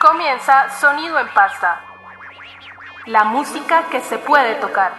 Comienza Sonido en Pasta, la música que se puede tocar.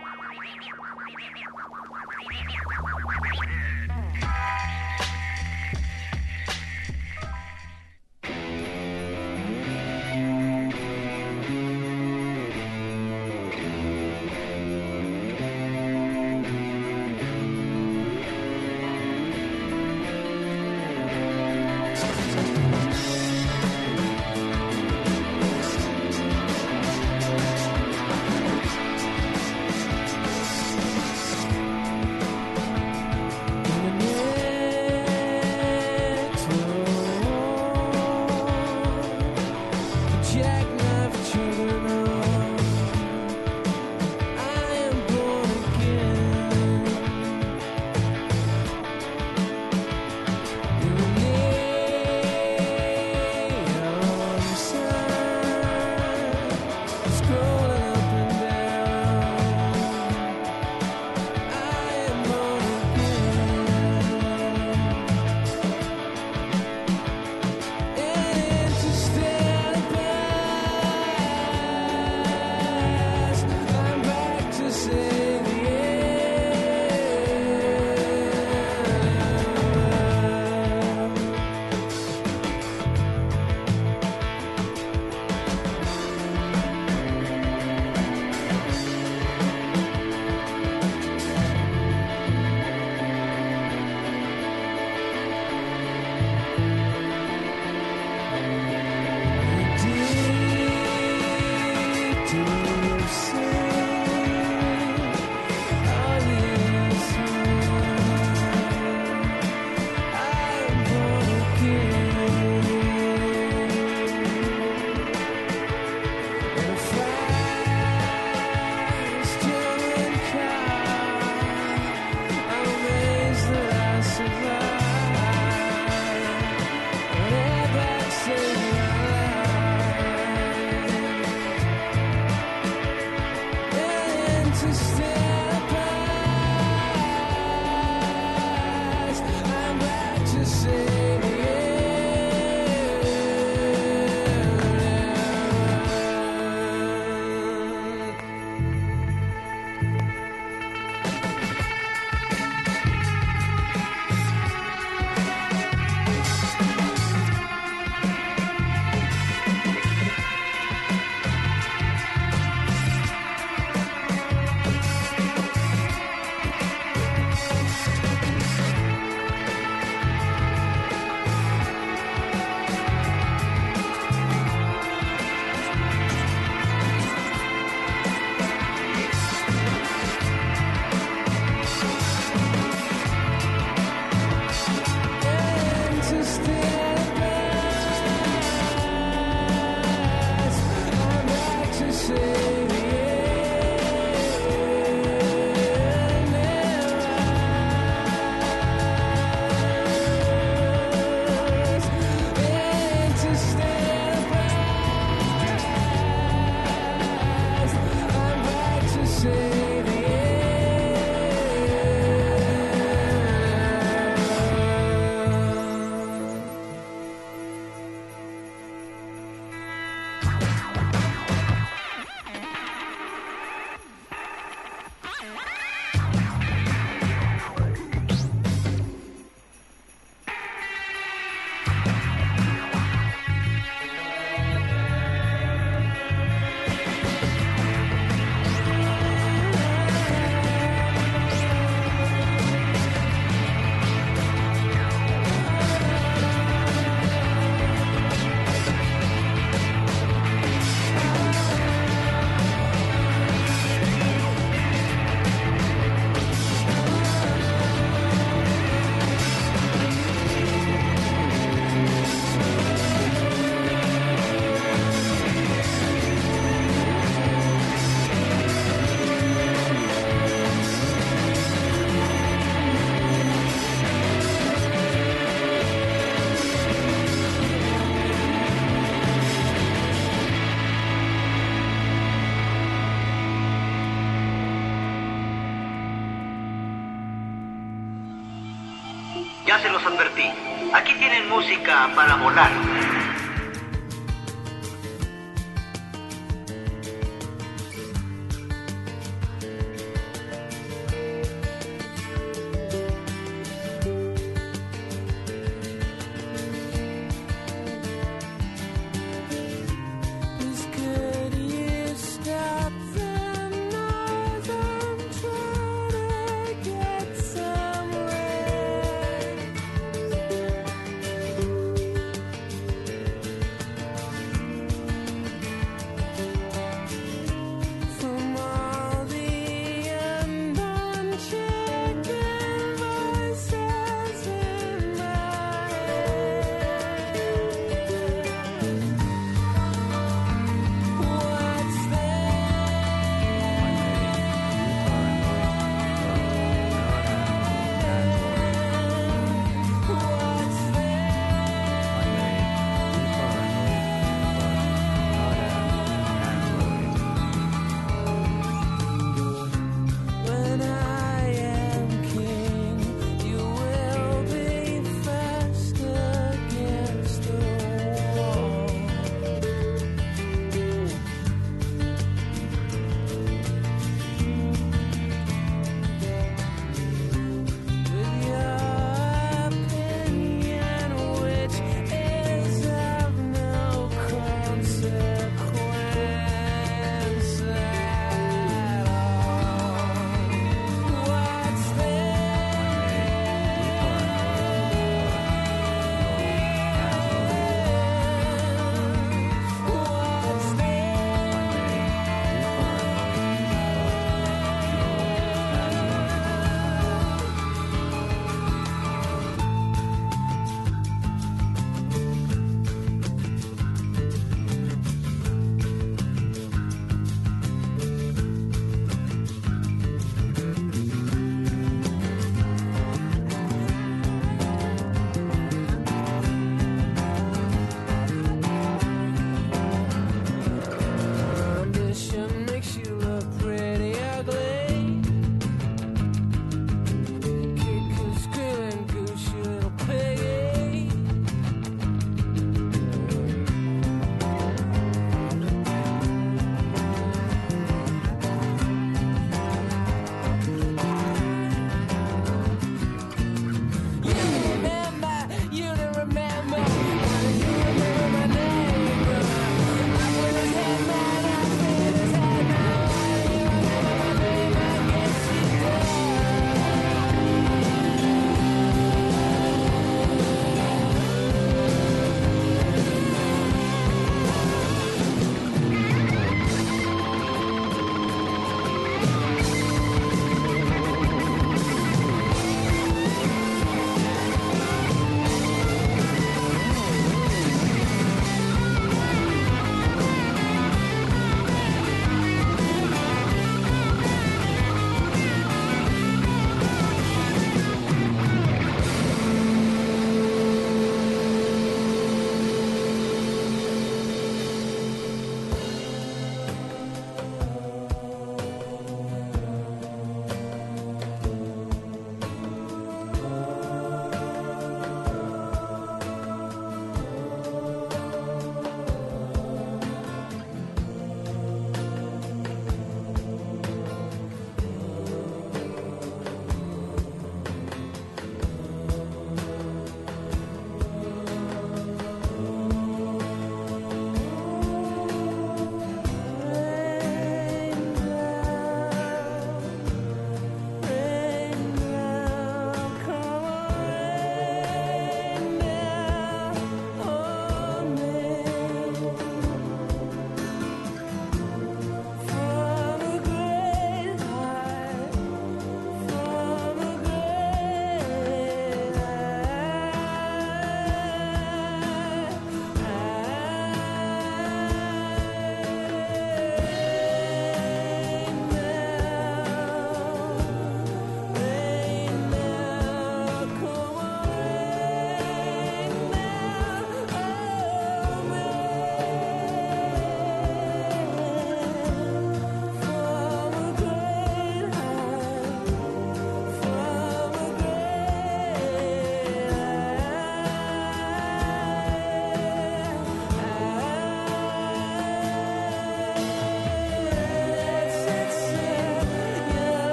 Ya se los advertí. Aquí tienen música para volar.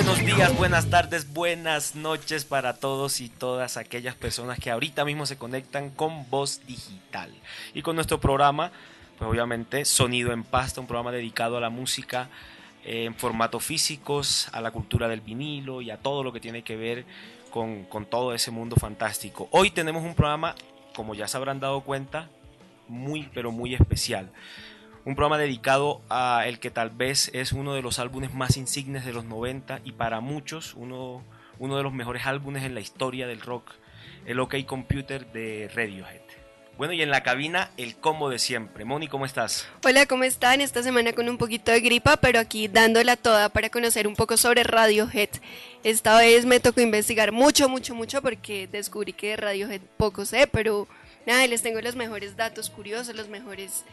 buenos días, buenas tardes, buenas noches para todos y todas aquellas personas que ahorita mismo se conectan con Voz Digital y con nuestro programa, pues obviamente Sonido en Pasta, un programa dedicado a la música en formato físicos, a la cultura del vinilo y a todo lo que tiene que ver con todo ese mundo fantástico. Hoy tenemos un programa, como ya se habrán dado cuenta, muy pero muy especial. Un programa dedicado a el que tal vez es uno de los álbumes más insignes de los 90 y para muchos uno de los mejores álbumes en la historia del rock, el OK Computer de Radiohead. Bueno, y en la cabina, el combo de siempre. Moni, ¿cómo estás? Hola, ¿cómo están? Esta semana con un poquito de gripa, pero aquí dándola toda para conocer un poco sobre Radiohead. Esta vez me tocó investigar mucho porque descubrí que de Radiohead poco sé, pero nada, les tengo los mejores datos curiosos, los mejores...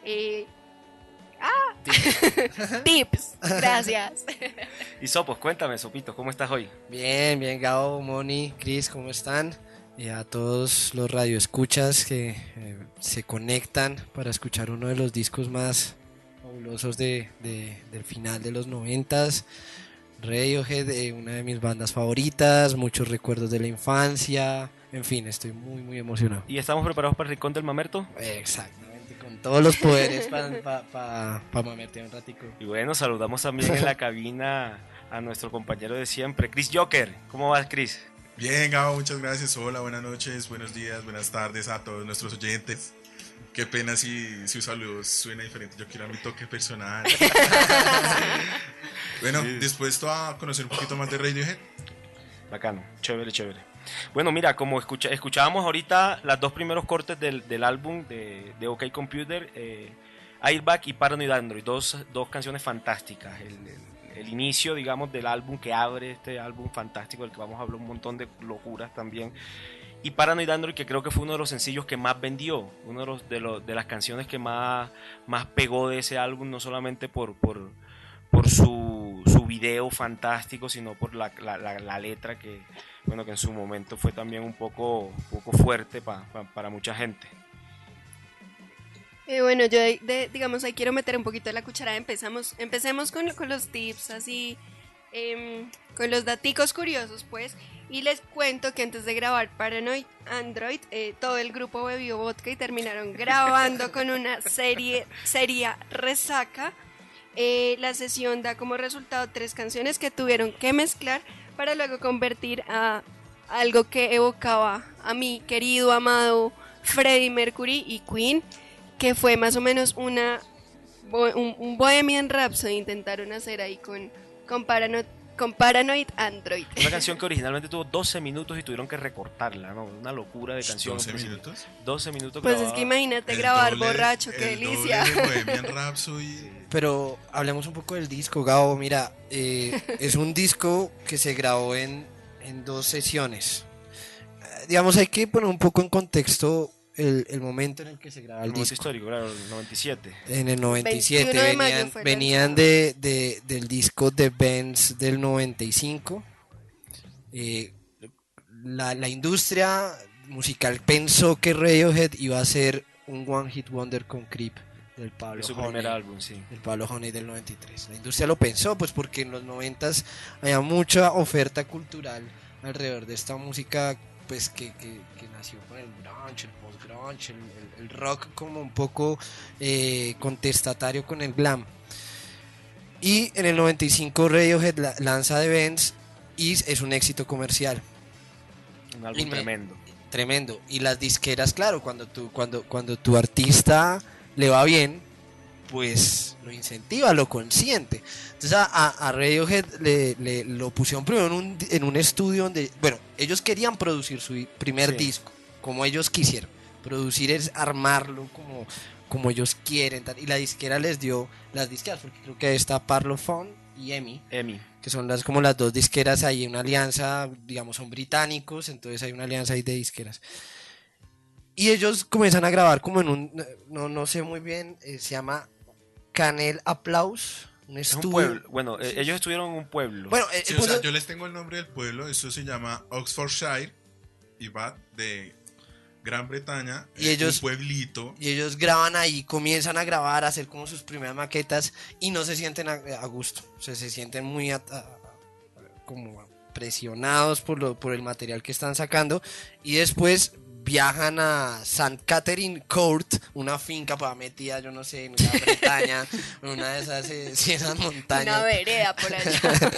tips, gracias. Y Sopos, cuéntame, Sopito, ¿cómo estás hoy? Bien, Gabo, Moni, Cris, ¿cómo están? Y a todos los radioescuchas que se conectan para escuchar uno de los discos más fabulosos del final de los 90s. Radiohead, una de mis bandas favoritas, muchos recuerdos de la infancia, en fin, estoy muy emocionado. ¿Y estamos preparados para el Rincón del Mamerto? Exactamente, con todos los poderes para mamertear un ratico. Y bueno, saludamos también en la cabina a nuestro compañero de siempre, Chris Joker. ¿Cómo vas, Chris? Bien, Gabo, muchas gracias. Hola, buenas noches, buenos días, buenas tardes a todos nuestros oyentes. Qué pena si su saludo suena diferente. Yo quiero a mi toque personal. Bueno, sí. Dispuesto a conocer un poquito más de Radiohead. Bacano, chévere. Bueno, mira, como escuchábamos ahorita los dos primeros cortes del álbum de OK Computer, Airbag y Paranoid Android, dos canciones fantásticas. El inicio, digamos, del álbum que abre este álbum fantástico, del que vamos a hablar un montón de locuras también. Y Paranoid Android, que creo que fue uno de los sencillos que más vendió, uno de las canciones que más pegó de ese álbum, no solamente por su video fantástico, sino por la letra que en su momento fue también un poco fuerte para mucha gente. Bueno, yo digamos ahí quiero meter un poquito de la cucharada. Empecemos con los tips así, con los daticos curiosos pues, y les cuento que antes de grabar Paranoid Android, todo el grupo bebió vodka y terminaron grabando con una seria resaca. La sesión da como resultado 3 canciones que tuvieron que mezclar para luego convertir a algo que evocaba a mi querido, amado Freddie Mercury y Queen, que fue más o menos un Bohemian Rhapsody. Intentaron hacer ahí con Paranoid Android. Una canción que originalmente tuvo 12 minutos y tuvieron que recortarla, ¿no? Una locura de canción. ¿12 minutos? 12 minutos Pues grababa. Es que imagínate grabar borracho, qué delicia. Bohemian Rhapsody. Pero hablemos un poco del disco, Gabo. Mira, es un disco que se grabó en 2 sesiones. Digamos, hay que poner un poco en contexto el momento en el que se graba el disco. Histórico, claro, el 97. En el 97 venían del disco de Benz del 95. La industria musical pensó que Radiohead iba a ser un one hit wonder con Creep del Pablo su Honey, primer álbum, sí. del Pablo Honey del 93. La industria lo pensó, pues porque en los 90s había mucha oferta cultural alrededor de esta música, pues que nació con el grunge, el post-grunge, el rock como un poco contestatario con el glam. Y en el 95 Radiohead lanza The Bends y es un éxito comercial. Un álbum Tremendo. Y las disqueras, claro, cuando tu artista le va bien, pues lo incentiva, lo consiente. Entonces a Radiohead le lo pusieron primero en un estudio donde, bueno, ellos querían producir su primer disco, como ellos quisieron. Producir es armarlo como ellos quieren, y la disquera les dio las disqueras, porque creo que está Parlophone y EMI, que son como las 2 disqueras. Hay una alianza, digamos, son británicos, entonces hay una alianza ahí de disqueras. Y ellos comienzan a grabar como en no sé muy bien, se llama Canel Applause, un estudio. Un pueblo. Bueno, ellos estuvieron en un pueblo. Bueno, sí, o sea, yo les tengo el nombre del pueblo, eso se llama Oxfordshire, y va de Gran Bretaña, y ellos, un pueblito. Y ellos graban ahí, comienzan a grabar, a hacer como sus primeras maquetas y no se sienten a gusto, o sea, se sienten muy como presionados por el material que están sacando, y después viajan a St. Catherine Court, una finca para metida, yo no sé, en la Bretaña, en una de esas montañas. Una vereda por allá.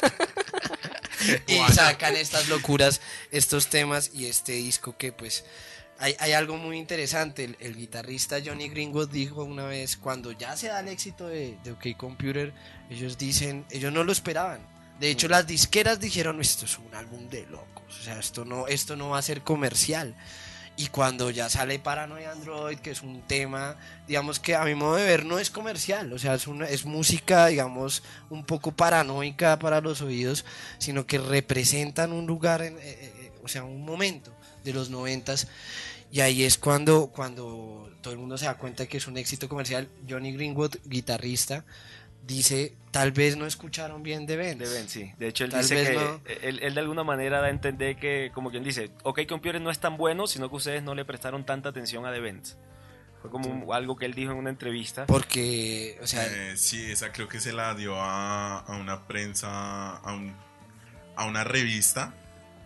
Y sacan estas locuras, estos temas y este disco que pues hay algo muy interesante. El guitarrista Johnny Greenwood dijo una vez, cuando ya se da el éxito de OK Computer, ellos no lo esperaban. De hecho, las disqueras dijeron, esto es un álbum de locos, o sea, esto no va a ser comercial. Y cuando ya sale Paranoid Android, que es un tema, digamos que a mi modo de ver no es comercial, o sea, es música, digamos, un poco paranoica para los oídos, sino que representan un lugar, o sea, un momento de los 90s, y ahí es cuando todo el mundo se da cuenta que es un éxito comercial. Johnny Greenwood, guitarrista, dice, tal vez no escucharon bien The Bends. The Bends, sí. De hecho, él Tal dice vez que no. él de alguna manera da a entender que, como quien dice, OK Computer no es tan bueno, sino que ustedes no le prestaron tanta atención a The Bends. Fue como algo que él dijo en una entrevista. Porque, o sea, Sí, esa creo que se la dio a una prensa, a una revista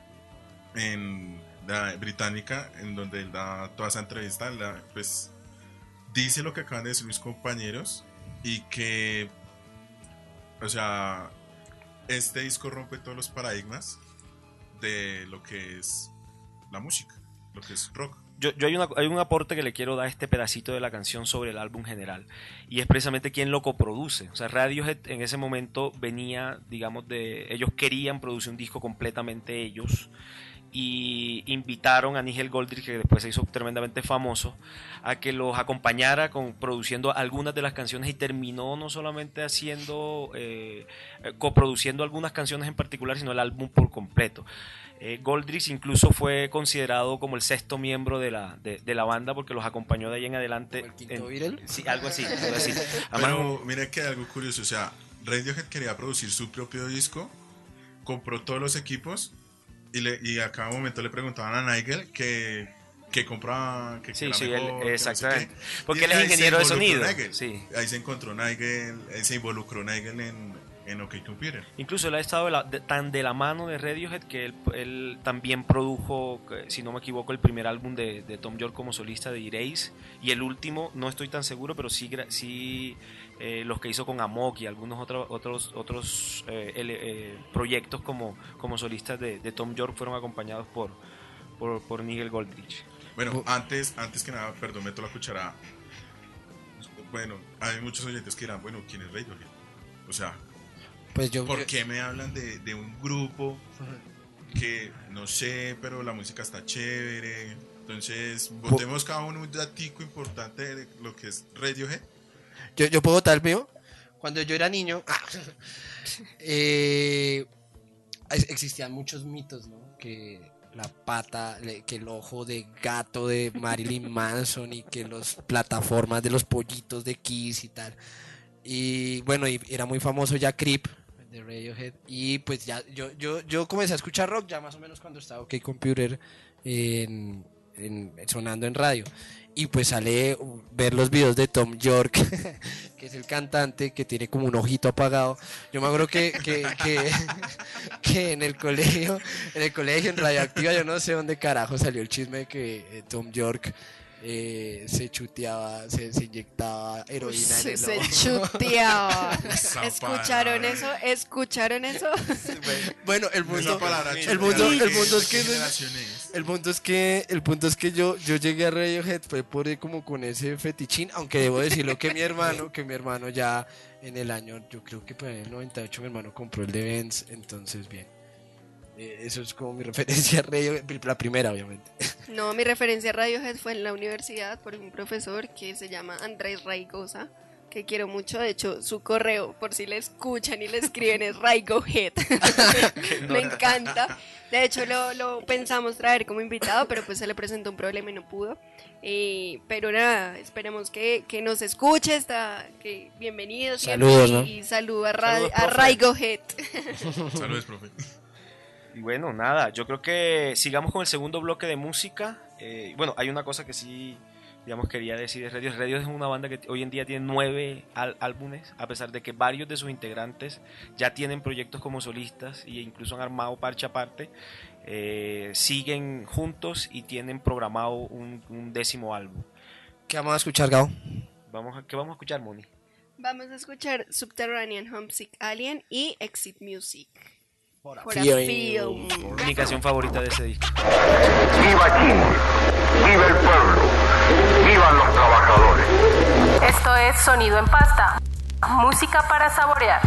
británica, en donde él da toda esa entrevista. Pues dice lo que acaban de decir mis compañeros, y que, o sea, este disco rompe todos los paradigmas de lo que es la música, lo que es rock. Hay un aporte que le quiero dar a este pedacito de la canción sobre el álbum general, y es precisamente quién lo coproduce. O sea, Radiohead en ese momento venía, digamos, ellos querían producir un disco completamente ellos, y invitaron a Nigel Godrich, que después se hizo tremendamente famoso, a que los acompañara produciendo algunas de las canciones, y terminó no solamente coproduciendo algunas canciones en particular, sino el álbum por completo. Godrich incluso fue considerado como el sexto miembro de la banda, porque los acompañó de ahí en adelante. ¿el quinto Beatle? Sí, algo así. Además, Pero mira que hay algo curioso, o sea, Radiohead quería producir su propio disco, compró todos los equipos, y a cada momento le preguntaban a Nigel que compraba, que sí, era sí, mejor, exactamente. que no sé qué. Porque Y él es ahí ingeniero de se involucró sonido. Nigel. Sí. Ahí se encontró Nigel, se involucró Nigel en OK Computer. Incluso él ha estado tan de la mano de Radiohead que él también produjo, si no me equivoco, el primer álbum de Tom York como solista de Erase, y el último, no estoy tan seguro, pero sí los que hizo con Amok y algunos otros proyectos como solistas de Tom York fueron acompañados por Nigel Godrich. Bueno, antes que nada, perdón, meto la cuchara. Bueno, hay muchos oyentes que dirán, bueno, ¿quién es Radiohead? O sea, pues ¿por qué me hablan de un grupo que no sé, pero la música está chévere? Entonces, votemos cada uno un datico importante de lo que es Radiohead. Yo puedo votar el mío. Cuando yo era niño, existían muchos mitos, ¿no? Que la pata, que el ojo de gato de Marilyn Manson, y que las plataformas de los pollitos de Kiss y tal. Y bueno, y era muy famoso ya Creep de Radiohead, y pues ya yo comencé a escuchar rock ya más o menos cuando estaba OK Computer sonando en radio, y pues sale ver los videos de Tom York, que es el cantante que tiene como un ojito apagado. Yo me acuerdo que en el colegio en Radioactiva, yo no sé dónde carajo salió el chisme de que Tom York se chuteaba, se inyectaba heroína en el Se ojo. chuteaba. Esa ¿Escucharon palabra. eso? ¿Escucharon eso? Bueno, el Esa punto palabra es que generaciones. el punto es que yo llegué a Radiohead fue por como con ese fetichín, aunque debo decirlo que mi hermano ya en el año, yo creo que en el 98 mi hermano compró el de Benz, entonces bien. Eso es como mi referencia a Radiohead, la primera obviamente. No, mi referencia a Radiohead fue en la universidad por un profesor que se llama Andrés Raigosa, que quiero mucho. De hecho, su correo, por si le escuchan y le escriben, es Raigohead. Me encanta. De hecho, lo pensamos traer como invitado, pero pues se le presentó un problema y no pudo. Pero nada, esperemos que nos escuche. Bienvenido siempre. Saludos, ¿no? Y saludo a Saludos, profe. Raigohead. Saludos, profe. Y bueno, nada, yo creo que sigamos con el segundo bloque de música. Bueno, hay una cosa que sí digamos, quería decir de Radiohead. Radiohead es una banda que hoy en día tiene 9 álbumes, a pesar de que varios de sus integrantes ya tienen proyectos como solistas e incluso han armado parche aparte. Siguen juntos y tienen programado un 10º álbum. ¿Qué vamos a escuchar, Gabo? ¿Qué vamos a escuchar, Moni? Vamos a escuchar Subterranean Homesick Alien y Exit Music. For a Feeling. Film. Mi canción favorita de ese disco. ¡Viva Chile! ¡Viva el pueblo! ¡Vivan los trabajadores! Esto es Sonido en Pasta. Música para saborear.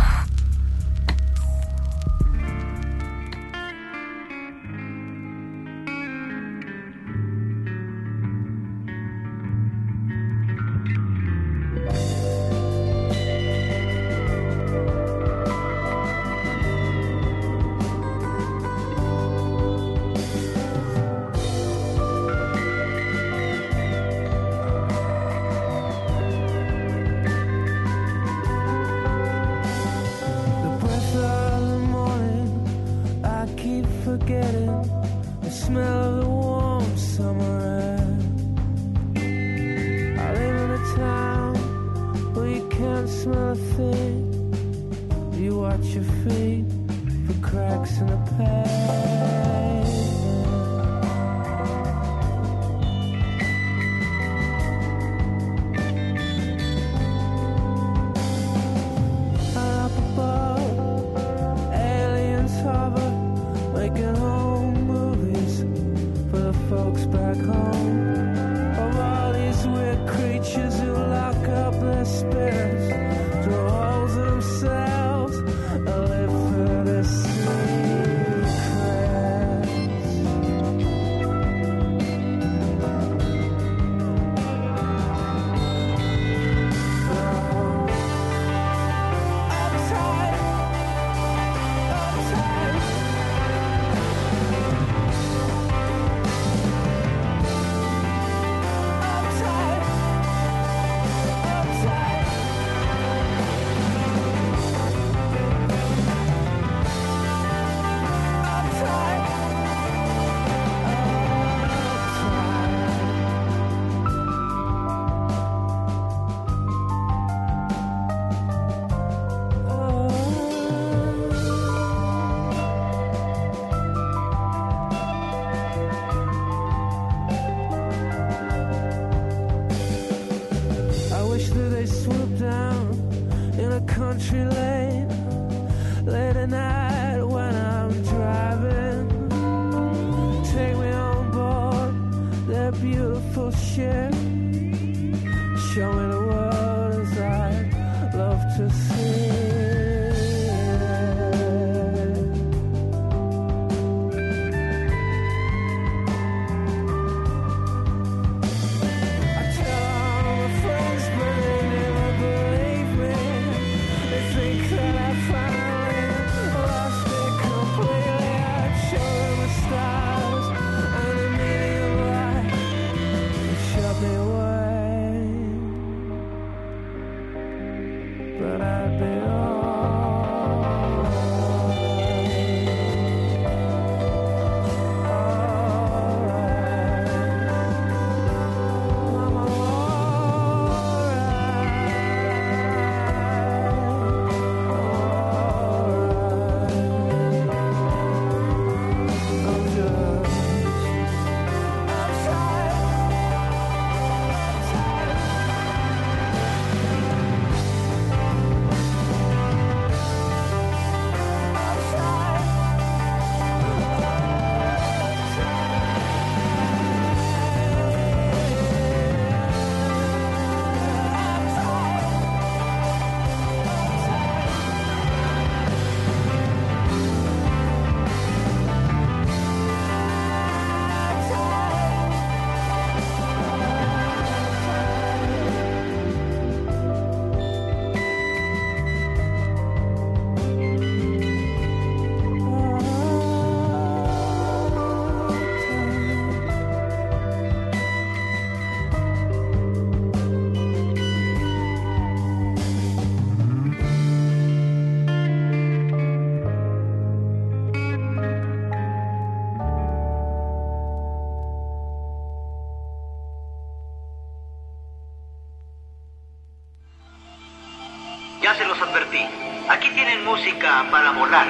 Ya se los advertí. Aquí tienen música para volar.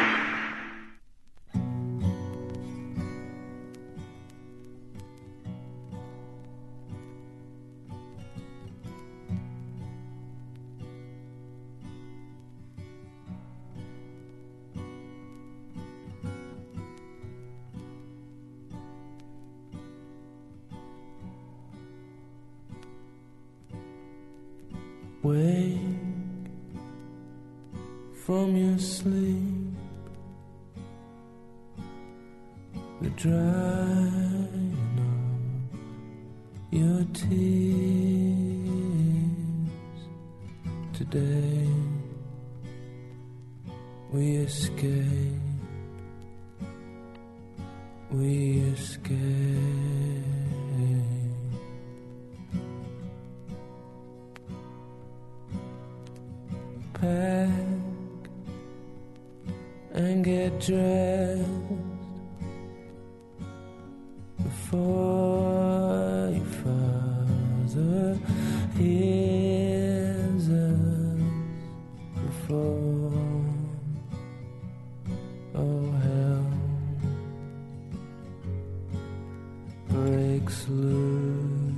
Wake from your sleep, the drying of your tears. Today we escape, we escape. Pack and get dressed before your father hears us. Before all hell breaks loose.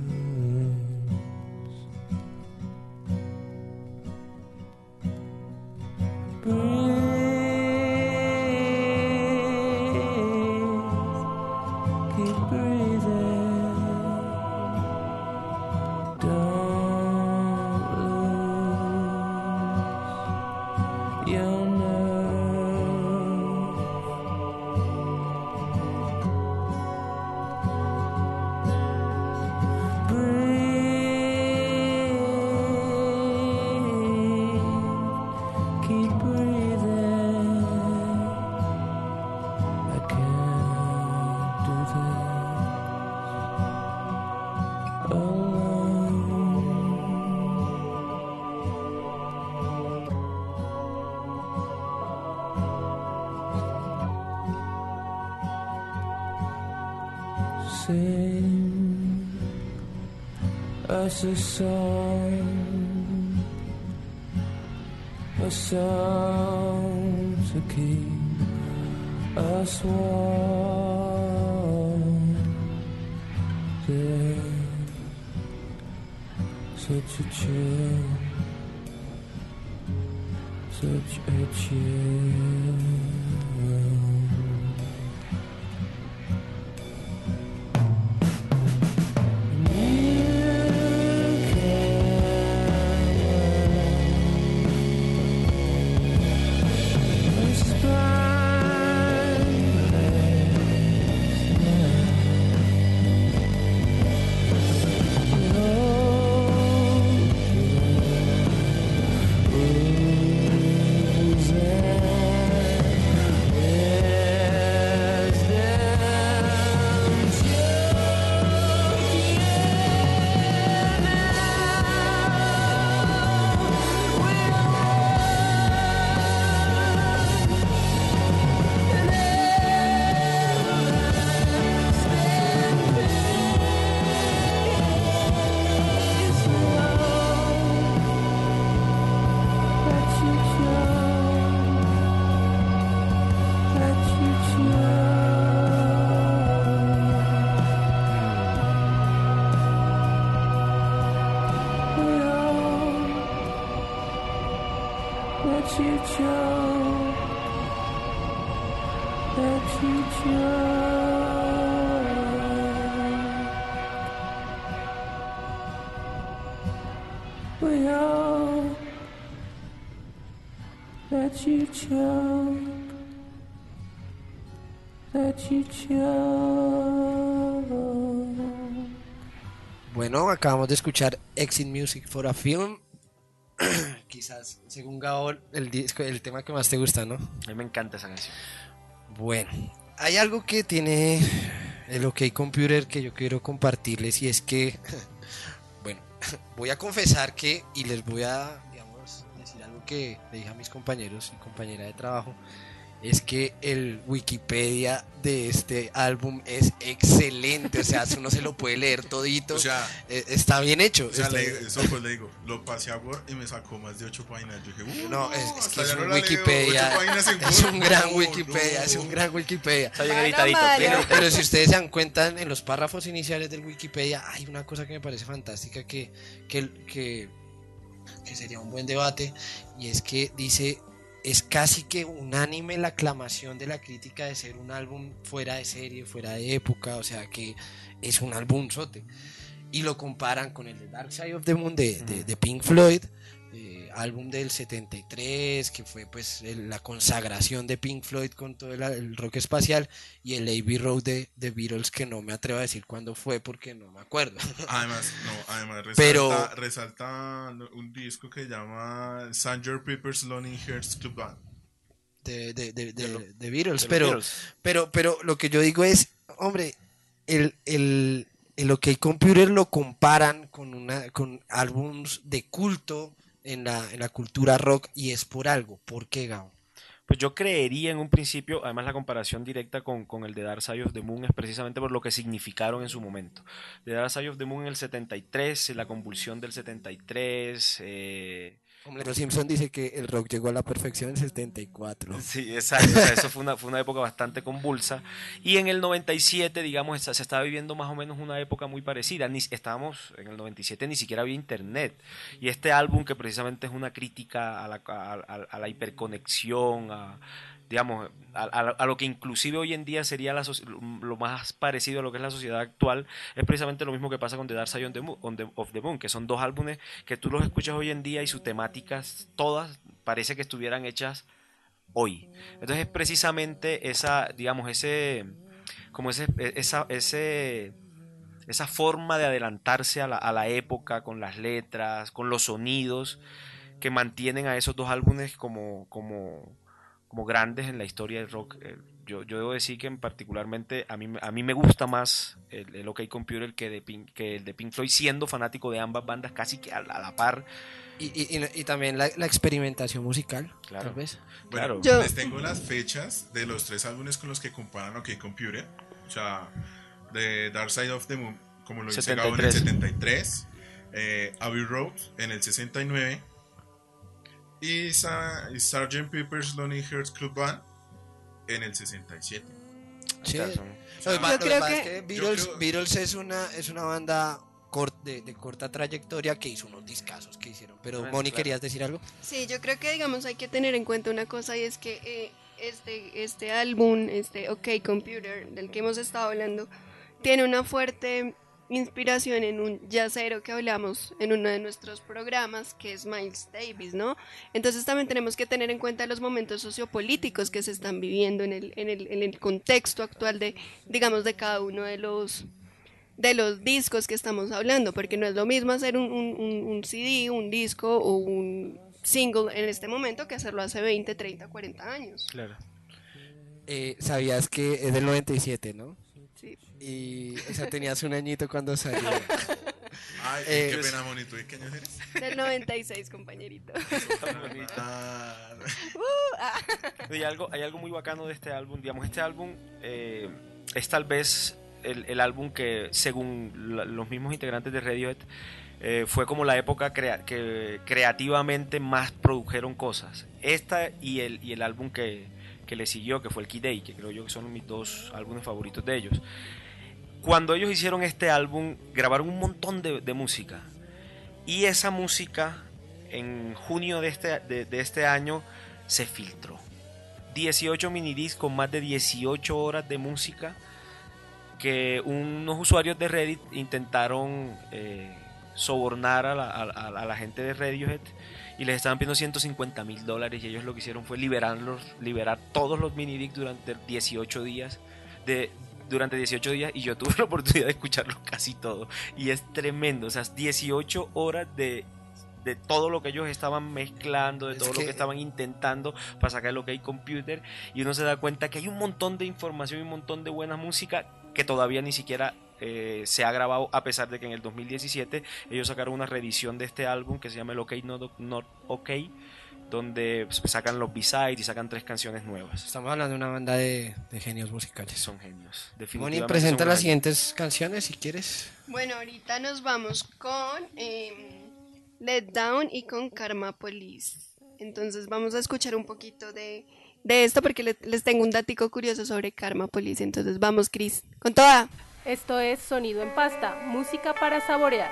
Sing us a song to keep us warm. There's such a chill, such a chill. Bueno, acabamos de escuchar Exit Music for a Film. Quizás, según Gabo, el tema que más te gusta, ¿no? A mí me encanta esa canción. Bueno, hay algo que tiene el OK Computer que yo quiero compartirles, y es que, bueno, voy a confesar que, y les voy a, digamos, decir algo que le dije a mis compañeros y compañera de trabajo, es que el Wikipedia de este álbum es excelente, o sea, uno se lo puede leer todito, O sea, está bien hecho. o sea, está- eso pues le digo, lo pasé a Word y me sacó más de 8 páginas. Yo dije, no, es hasta que es ya no un la leo, Wikipedia, 8 páginas en es Word, un gran no, Wikipedia, no. es un gran Wikipedia. Está bien Mala, editadito. mala. bien editadito. Pero si ustedes se dan cuenta en los párrafos iniciales del Wikipedia hay una cosa que me parece fantástica que sería un buen debate, y es que dice, es casi que unánime la aclamación de la crítica de ser un álbum fuera de serie, fuera de época, o sea que es un álbum sote. Y lo comparan con el de Dark Side of the Moon de Pink Floyd, álbum del 73, que fue pues la consagración de Pink Floyd con todo el rock espacial, y el Abbey Road de Beatles, que no me atrevo a decir cuándo fue porque no me acuerdo. Además, resalta, Pero- resalta un disco que llama Sgt. Pepper's Lonely Hearts Club Band. de Beatles, de los pero, Beatles. pero lo que yo digo es, hombre, el OK Computer lo comparan con álbums de culto en la cultura rock, y es por algo. ¿Por qué, Gabo? Pues yo creería en un principio, además la comparación directa con el de Dark Side of the Moon es precisamente por lo que significaron en su momento. De Dark Side of the Moon en el 73, la convulsión del 73, Homero Simpson dice que el rock llegó a la perfección en 74. sí, exacto, o sea, eso fue una época bastante convulsa. Y en el 97, digamos, se estaba viviendo más o menos una época muy parecida. Estábamos en el 97, ni siquiera había internet. Y este álbum, que precisamente es una crítica a la hiperconexión, digamos, a lo que inclusive hoy en día sería lo más parecido a lo que es la sociedad actual, es precisamente lo mismo que pasa con The Dark Side of the Moon, que son dos álbumes que tú los escuchas hoy en día y sus temáticas todas parece que estuvieran hechas hoy. Entonces es precisamente esa, digamos, esa forma de adelantarse a la época, con las letras, con los sonidos, que mantienen a esos dos álbumes como grandes en la historia del rock. Yo debo decir que particularmente a mí me gusta más el OK Computer que el de Pink Floyd, siendo fanático de ambas bandas casi que a la par. Y también la experimentación musical, Claro. tal vez. Claro. Bueno, Yo- les tengo las fechas de los 3 álbumes con los que comparan OK Computer. O sea, de Dark Side of the Moon, como lo dice Gabo, en el 73, Abbey Road en el 69 y Sgt. Pepper's Lonely Hearts Club Band en el 67. Sí. O sea, son- Lo que Yo pasa creo es que- Beatles es una banda de corta trayectoria que hizo unos discazos que hicieron. Pero, Bueno, Moni, claro. ¿querías decir algo? Sí, yo creo que digamos hay que tener en cuenta una cosa, y es que este álbum, este OK Computer del que hemos estado hablando, tiene una fuerte inspiración en un jazzero que hablamos en uno de nuestros programas, que es Miles Davis, ¿no? Entonces también tenemos que tener en cuenta los momentos sociopolíticos que se están viviendo en el contexto actual de, digamos, de cada uno de los discos que estamos hablando, porque no es lo mismo hacer un CD, un disco o un single en este momento que hacerlo hace 20, 30, 40 años. claro. Sabías que es del 97, ¿no? Sí. Y, o sea, tenías un añito cuando salió. Ay, qué pues- pena, Moni, ¿tú de qué años eres? Del 96, compañerito. Ah, Y hay algo muy bacano de este álbum. Digamos, este álbum es tal vez el álbum que, según los mismos integrantes de Radiohead, fue como la época que creativamente más produjeron cosas. Esta y el álbum que le siguió, que fue el Key Day, que creo yo que son mis dos álbumes favoritos de ellos. Cuando ellos hicieron este álbum, grabaron un montón de música. Y esa música, en junio de este año, se filtró. 18 minidiscs con más de 18 horas de música que unos usuarios de Reddit intentaron sobornar a la gente de Radiohead y les estaban pidiendo $150,000, y ellos lo que hicieron fue liberar todos los minidiscs durante 18 días y yo tuve la oportunidad de escucharlos casi todos, y es tremendo. O sea, 18 horas de todo lo que ellos estaban mezclando, de Es todo lo que- que estaban intentando para sacar el OK Computer, y uno se da cuenta que hay un montón de información y un montón de buena música que todavía ni siquiera se ha grabado, a pesar de que en el 2017 ellos sacaron una reedición de este álbum que se llama el OK Not OK, donde pues, sacan los B-sides y sacan 3 canciones nuevas. Estamos hablando de una banda de genios musicales. Son genios, Moni, definitivamente. presenta son las unos siguientes canciones si quieres. Bueno, ahorita nos vamos con Let Down y con Karma Police. Entonces vamos a escuchar un poquito de esto porque les tengo un datico curioso sobre Karma Police. Entonces vamos, Cris, con toda. Esto es Sonido en Pasta, música para saborear.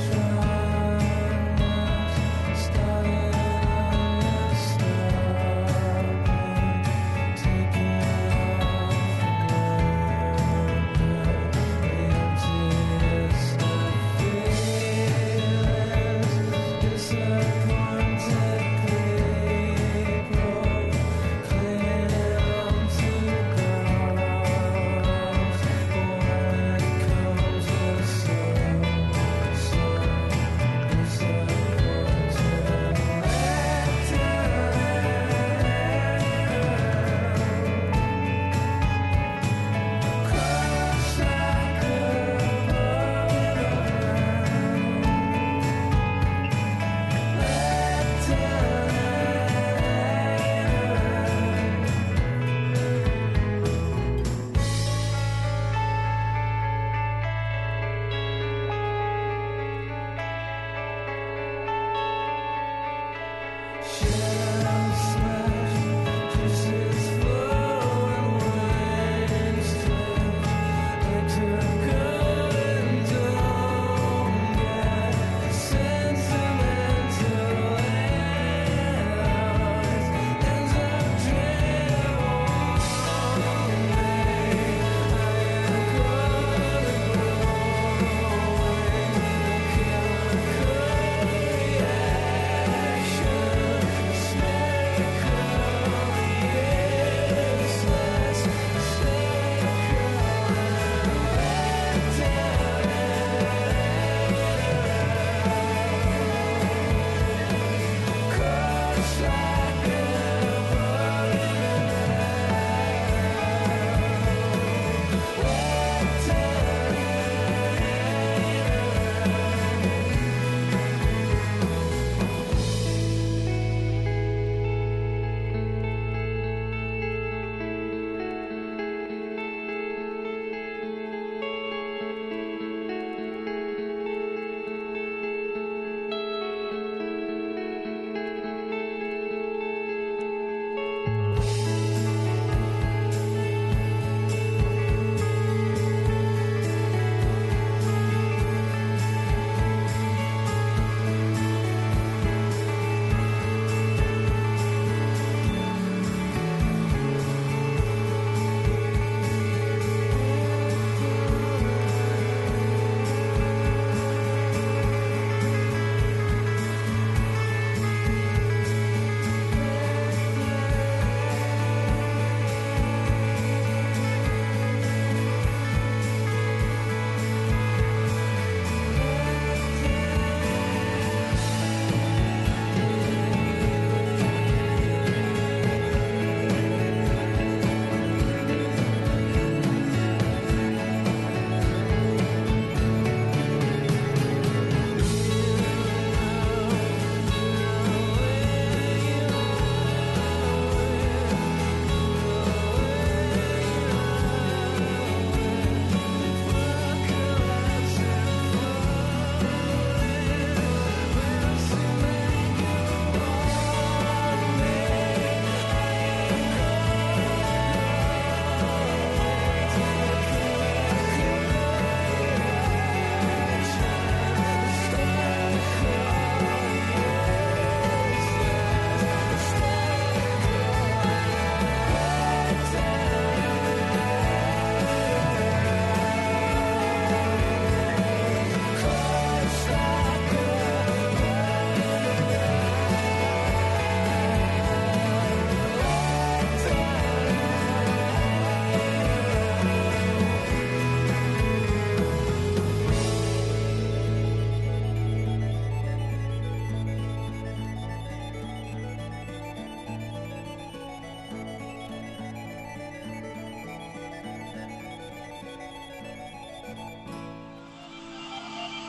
Started on the stars.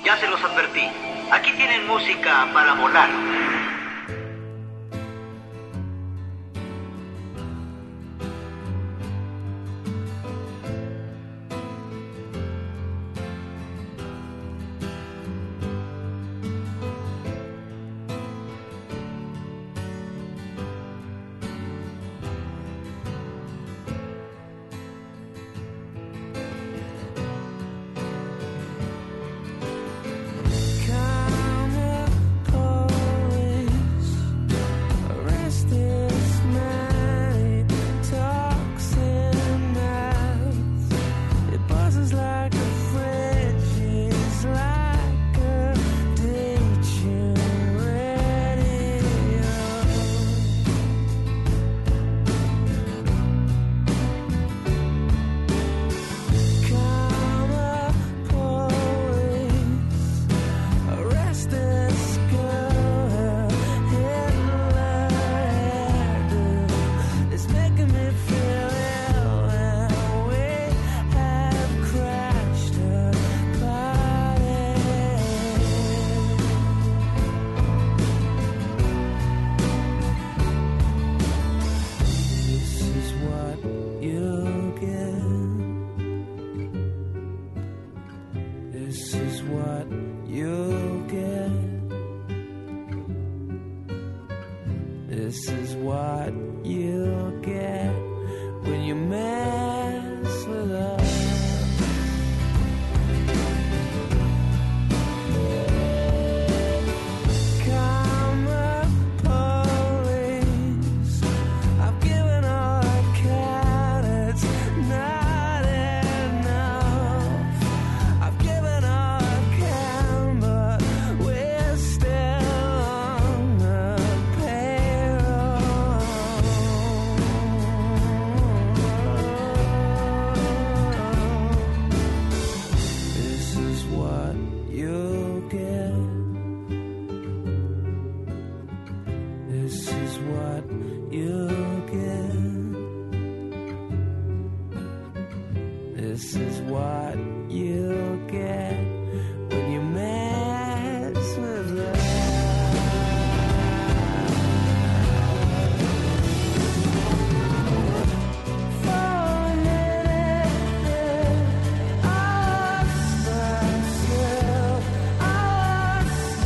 Ya se los advertí. Aquí tienen música para volar. This is what you'll get when you mess with us. Karma police, I've given all I can, it's not enough. I've given all I can, but we're still on the payroll. This is what you'll get. This is what you'll get. This is what you'll get when you mess with us. For a minute, I lost myself. I lost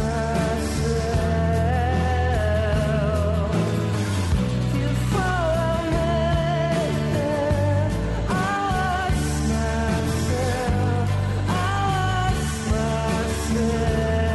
myself. You for a minute, I lost myself. I lost myself.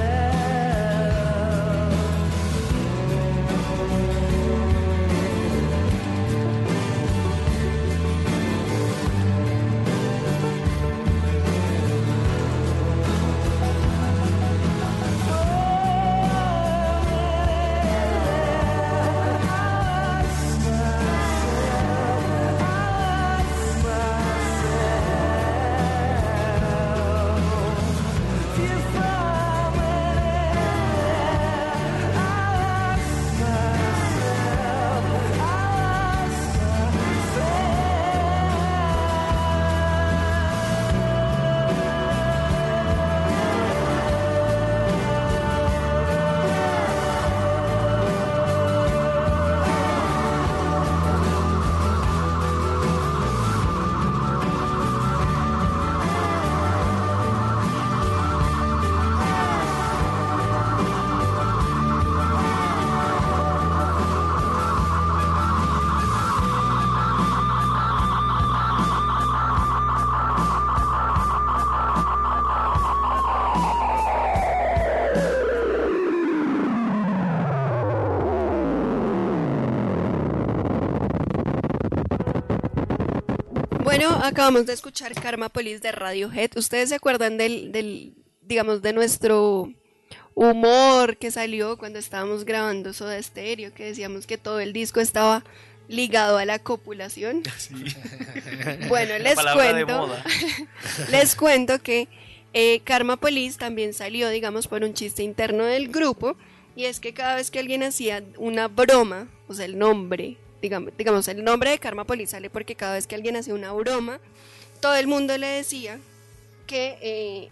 Bueno, acabamos de escuchar Karma Police de Radiohead. ¿Ustedes se acuerdan digamos, de nuestro humor que salió cuando estábamos grabando Soda Stereo? Que decíamos que todo el disco estaba ligado a la copulación. Sí. Bueno, La palabra de moda. les cuento que Karma Police también salió, digamos, por un chiste interno del grupo. Y es que cada vez que alguien hacía una broma, o sea, el nombre... Digamos, el nombre de Karma Police sale porque cada vez que alguien hacía una broma, todo el mundo le decía que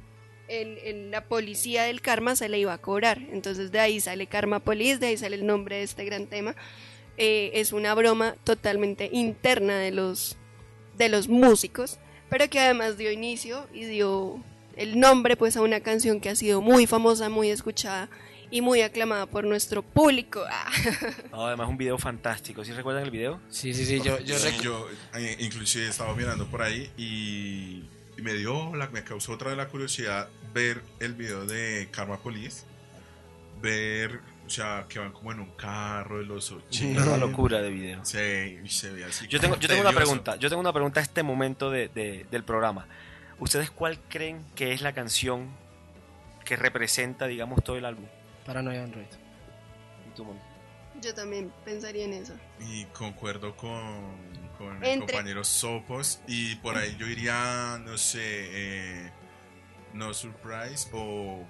la policía del karma se le iba a cobrar. Entonces de ahí sale Karma Police, de ahí sale el nombre de este gran tema. Es una broma totalmente interna de los músicos, pero que además dio inicio y dio el nombre pues a una canción que ha sido muy famosa, muy escuchada y muy aclamada por nuestro público. No, además un video fantástico. ¿Sí recuerdan el video? Sí, yo Sí, yo inclusive estaba mirando por ahí y me causó otra vez la curiosidad ver el video de Karma Police, ver, o sea, que van como en un carro de los 80. Una locura de video. Sí, y se ve así. Yo tengo como una tedioso. pregunta. Yo tengo una pregunta a este momento del programa. ¿Ustedes cuál creen que es la canción que representa, digamos, todo el álbum? Paranoia Android. ¿Y tú, Moni? Yo también pensaría en eso. Y concuerdo con el Entre- compañero Sopos. Y por ahí yo iría, no sé, No Surprise o...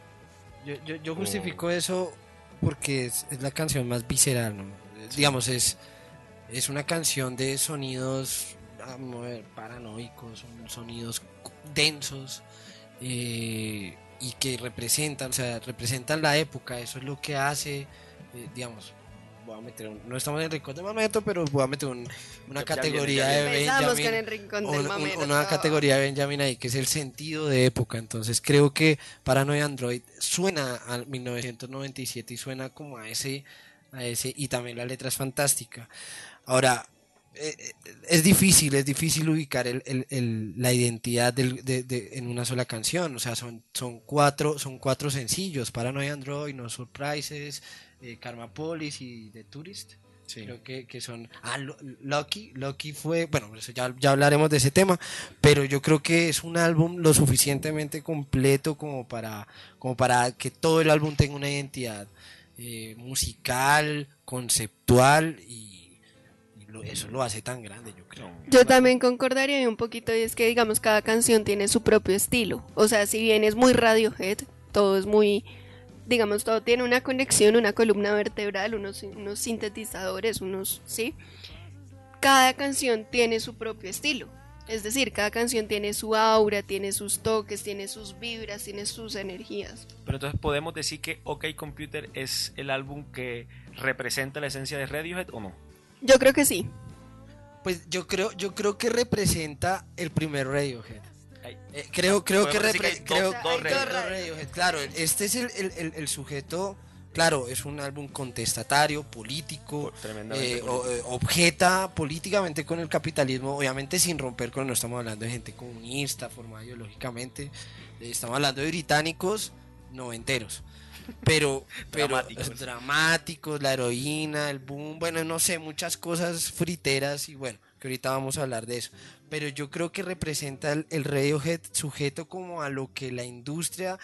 Yo justifico eso porque es la canción más visceral, ¿no? Digamos, es una canción de sonidos, vamos a ver, paranoicos, son sonidos densos y que representan la época. Eso es lo que hace, digamos, voy a meter no estamos en el rincón del momento, pero voy a meter una Ya categoría viene. de Empezamos Benjamin, con el rincón del mamero. una categoría de Benjamin ahí, que es el sentido de época. Entonces creo que Paranoia Android suena al 1997 y suena como a ese, y también la letra es fantástica. Ahora, es difícil ubicar la identidad en una sola canción. O sea, son cuatro sencillos: Paranoia Android, No Surprises, Karma Police y The Tourist. Sí. Creo que son... Lucky fue... Bueno, eso ya hablaremos de ese tema, pero yo creo que es un álbum lo suficientemente completo como para que todo el álbum tenga una identidad musical, conceptual, y eso lo hace tan grande, yo creo. Yo también concordaría un poquito, y es que digamos cada canción tiene su propio estilo. O sea, si bien es muy Radiohead, todo es muy, digamos, todo tiene una conexión, una columna vertebral, unos sintetizadores, ¿sí? Cada canción tiene su propio estilo. Es decir, cada canción tiene su aura, tiene sus toques, tiene sus vibras, tiene sus energías. Pero entonces podemos decir que OK Computer es el álbum que representa la esencia de Radiohead, ¿o no? Yo creo que sí. Pues yo creo que representa el primer Radiohead. Ay, Creo que podemos decir que hay dos hay Radiohead. dos Radiohead. Claro, este es el sujeto. Claro, es un álbum contestatario, político, Tremendamente político. objeta políticamente con el capitalismo, obviamente sin romper con, no estamos hablando de gente comunista, formada ideológicamente, estamos hablando de británicos noventeros, pero dramáticos, la heroína, el boom, bueno, no sé, muchas cosas friteras, y bueno, que ahorita vamos a hablar de eso, pero yo creo que representa el Radiohead sujeto como a lo que la industria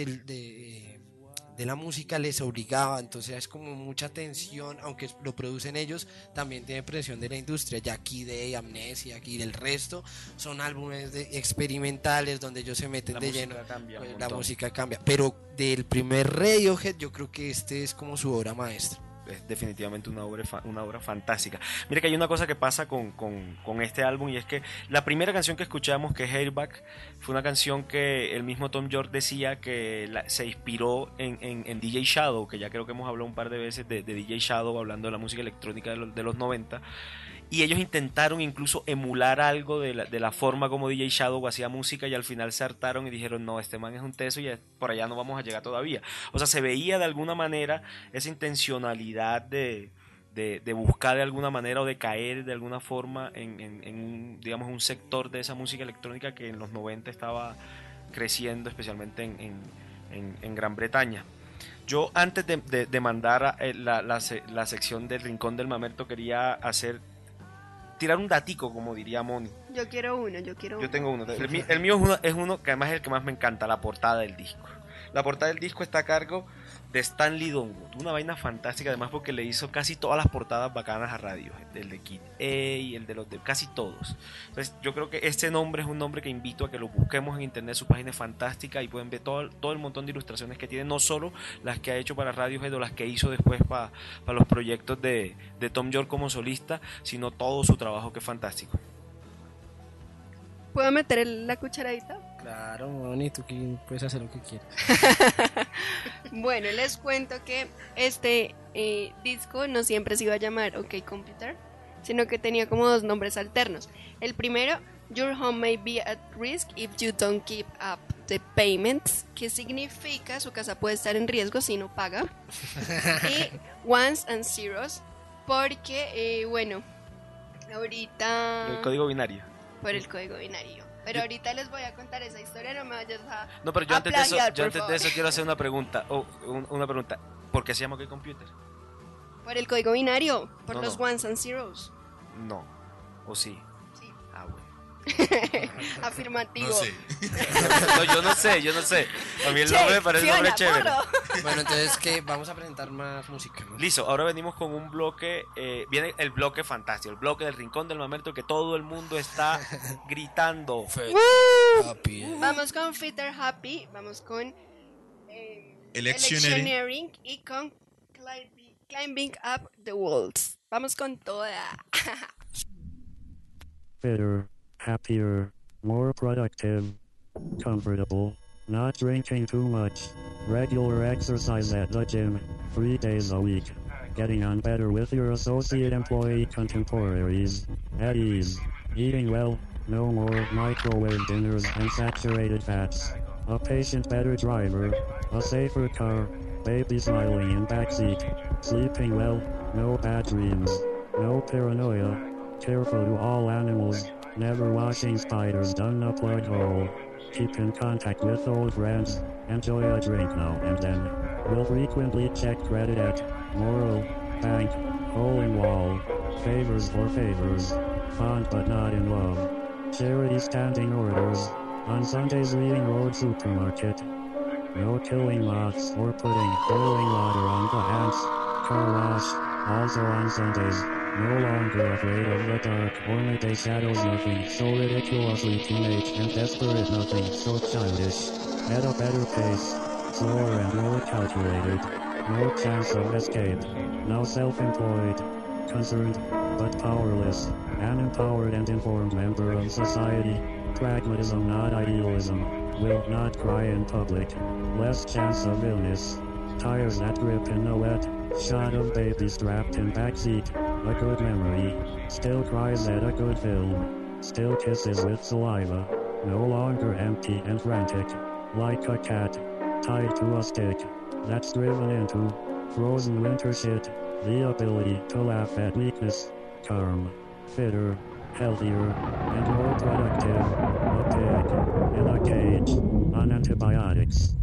de la música les obligaba. Entonces es como mucha tensión, aunque lo producen ellos, también tiene presión de la industria. Jackie Day, Amnesia y del resto son álbumes experimentales donde ellos se meten de lleno, la música cambia, pero del primer Radiohead yo creo que este es como su obra maestra. Es definitivamente una obra fantástica. Mira que hay una cosa que pasa con este álbum, y es que la primera canción que escuchamos, que es Airbag, fue una canción que el mismo Tom York decía que se inspiró en DJ Shadow, que ya creo que hemos hablado un par de veces de DJ Shadow, hablando de la música electrónica de los 90, y ellos intentaron incluso emular algo de la forma como DJ Shadow hacía música, y al final se hartaron y dijeron, no, este man es un teso y por allá no vamos a llegar todavía. O sea, se veía de alguna manera esa intencionalidad de buscar de alguna manera, o de caer de alguna forma en digamos, un sector de esa música electrónica que en los 90 estaba creciendo, especialmente en Gran Bretaña. Yo, antes de mandar la sección del Rincón del Mamerto, quería tirar un datico, como diría Moni. Yo quiero uno. Yo tengo uno. El mío es uno que además es el que más me encanta, la portada del disco. La portada del disco está a cargo de Stanley Donwood, una vaina fantástica, además porque le hizo casi todas las portadas bacanas a radio, el de Kid A y el de los de casi todos. Entonces yo creo que este nombre es un nombre que invito a que lo busquemos en internet, su página es fantástica y pueden ver todo el montón de ilustraciones que tiene, no solo las que ha hecho para Radiohead o las que hizo después para los proyectos de Tom York como solista, sino todo su trabajo, que es fantástico. ¿Puedo meter la cucharadita? Claro, Moni, tú que puedes hacer lo que quieras. Bueno, les cuento que este disco no siempre se iba a llamar OK Computer, sino que tenía como dos nombres alternos. El primero, Your Home May Be at Risk If You Don't Keep Up the Payments, que significa su casa puede estar en riesgo si no paga. Y Ones and Zeros, porque, bueno, ahorita... El código binario. Por el código binario. Pero ahorita les voy a contar esa historia, no me vayas a... No, pero yo a antes de eso, plagiar, yo por antes de favor. eso quiero hacer una pregunta. Una pregunta. ¿Por qué se llama OK Computer? Por el código binario, por No, los no. Ones and Zeros. No. ¿O sí? Sí. Ah, bueno. Afirmativo. No sé. No, yo no sé. A mí el Che, nombre me parece un nombre Fiona, chévere. burro. Bueno, entonces, ¿qué? Vamos a presentar más música, ¿no? Listo, ahora venimos con un bloque, viene el bloque fantástico, el bloque del Rincón del Mamerto que todo el mundo está gritando. Happy. Vamos con Fitter Happy, vamos con Electioneering. Electioneering y con Climbing Up the Walls. Vamos con toda. Fitter, happier, more productive, comfortable, not drinking too much, regular exercise at the gym, 3 days a week, getting on better with your associate employee contemporaries, at ease, eating well, no more microwave dinners and saturated fats, a patient better driver, a safer car, baby smiling in backseat, sleeping well, no bad dreams, no paranoia, careful to all animals, never washing spiders down a plug hole, keep in contact with old friends, enjoy a drink now and then, will frequently check credit at Moral, Bank, Hole in Wall, favors for favors, fond but not in love, charity standing orders, on Sundays reading Road Supermarket, no killing moths or putting boiling water on the ants, car wash, also on Sundays, no longer afraid of the dark or midday shadows, nothing so ridiculously teenage and desperate, nothing so childish, at a better pace, slower and more calculated, no chance of escape, now self-employed, concerned, but powerless, an empowered and informed member of society, pragmatism not idealism, will not cry in public, less chance of illness, tires that grip in a wet, shot of baby strapped in backseat, a good memory, still cries at a good film, still kisses with saliva, no longer empty and frantic, like a cat, tied to a stick, that's driven into frozen winter shit, the ability to laugh at weakness, calm, fitter, healthier, and more productive, a pig, in a cage, on antibiotics.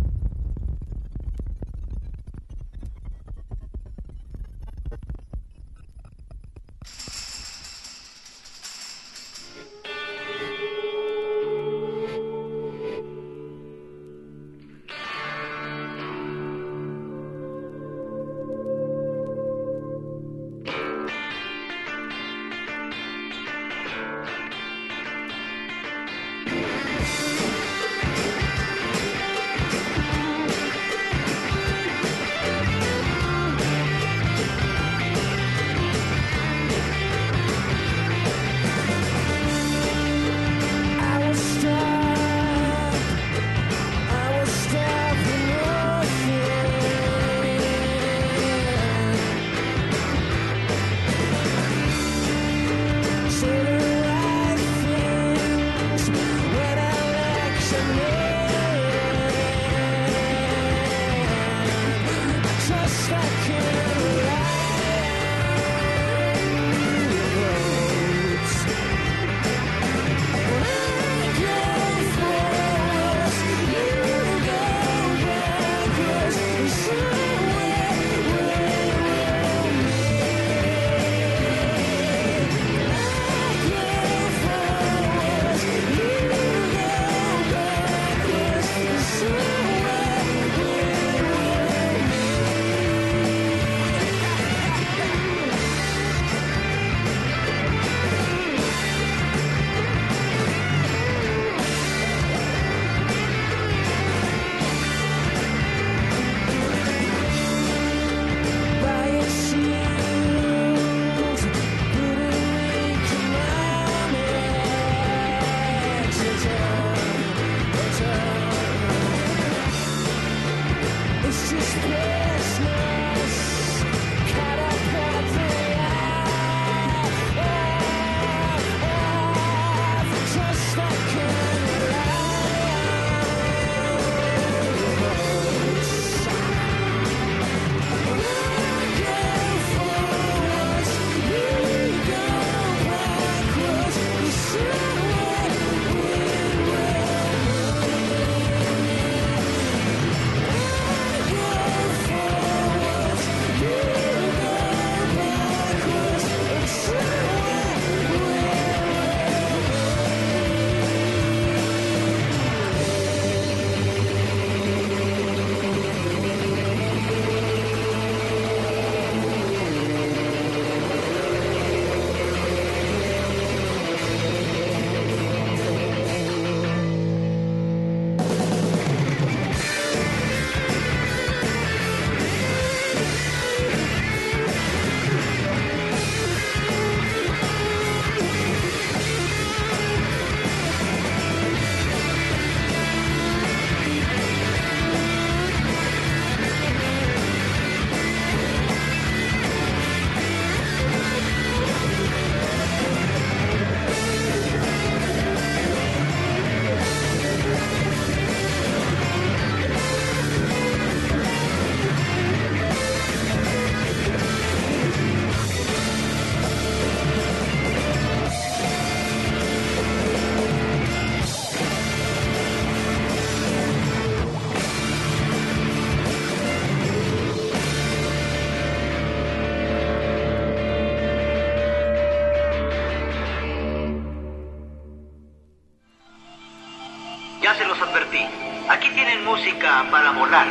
Ya se los advertí. Aquí tienen música para volar.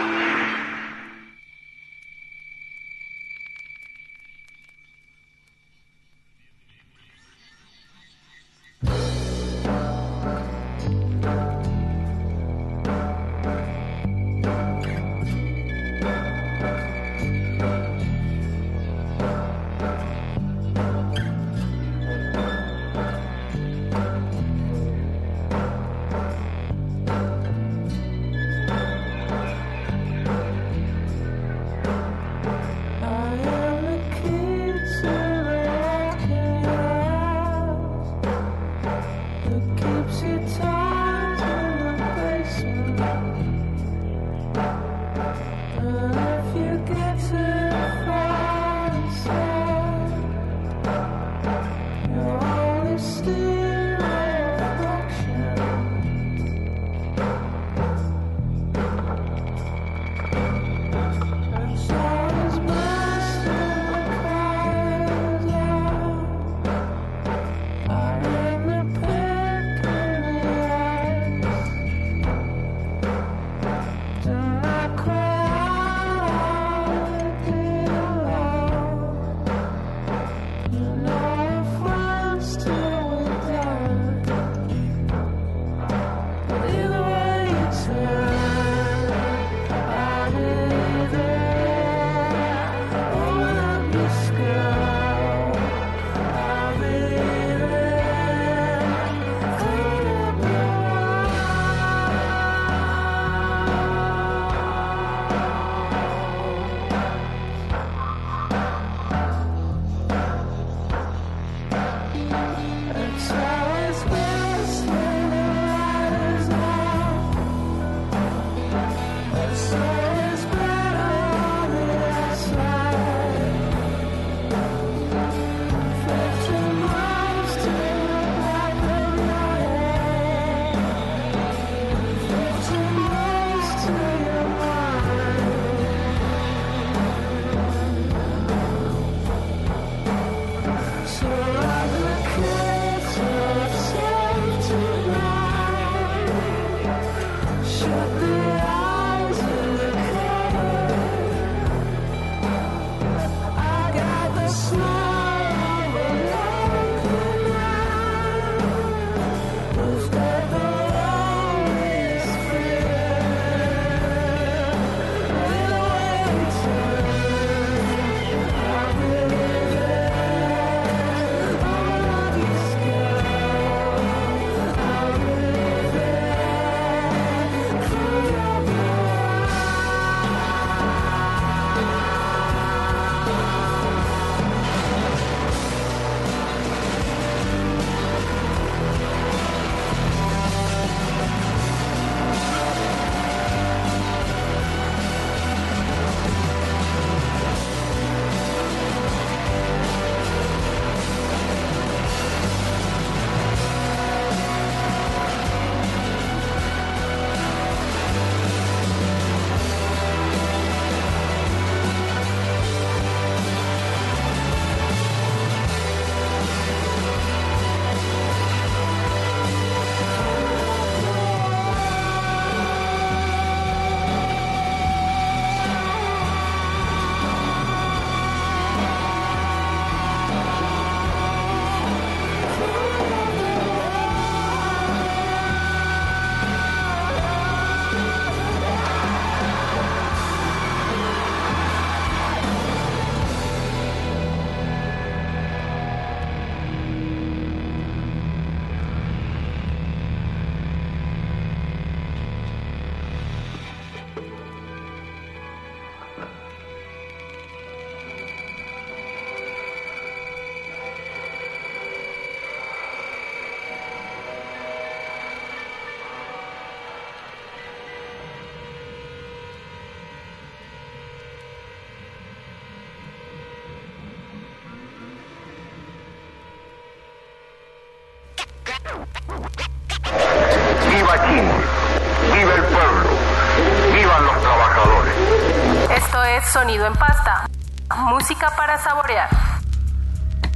¡Viva Chile! ¡Viva el pueblo! ¡Vivan los trabajadores! Esto es Sonido en Pasta, música para saborear.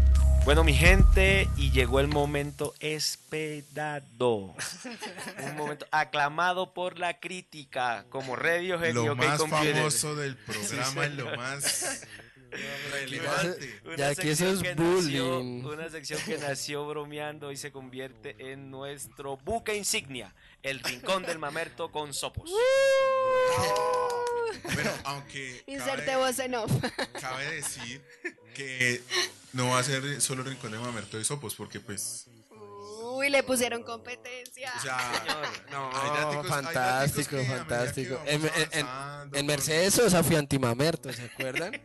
Bueno, mi gente, y llegó el momento esperado. Un momento aclamado por la crítica, como Radiohead y Lo OK más Computer. famoso del programa es lo más relevante. Ya aquí eso es bullying. Una sección que nació bromeando y se convierte en nuestro buque insignia, el Rincón del Mamerto con Sopos. Bueno, aunque Inserte voz en off. cabe decir que no va a ser solo el Rincón de Mamerto de Sopos, porque pues, Uy, le pusieron competencia. o sea, No, hay daticos- hay fantástico, daticos que a medida fantástico. que vamos avanzando En con- Mercedes Sosa fui antimamerto, ¿se acuerdan?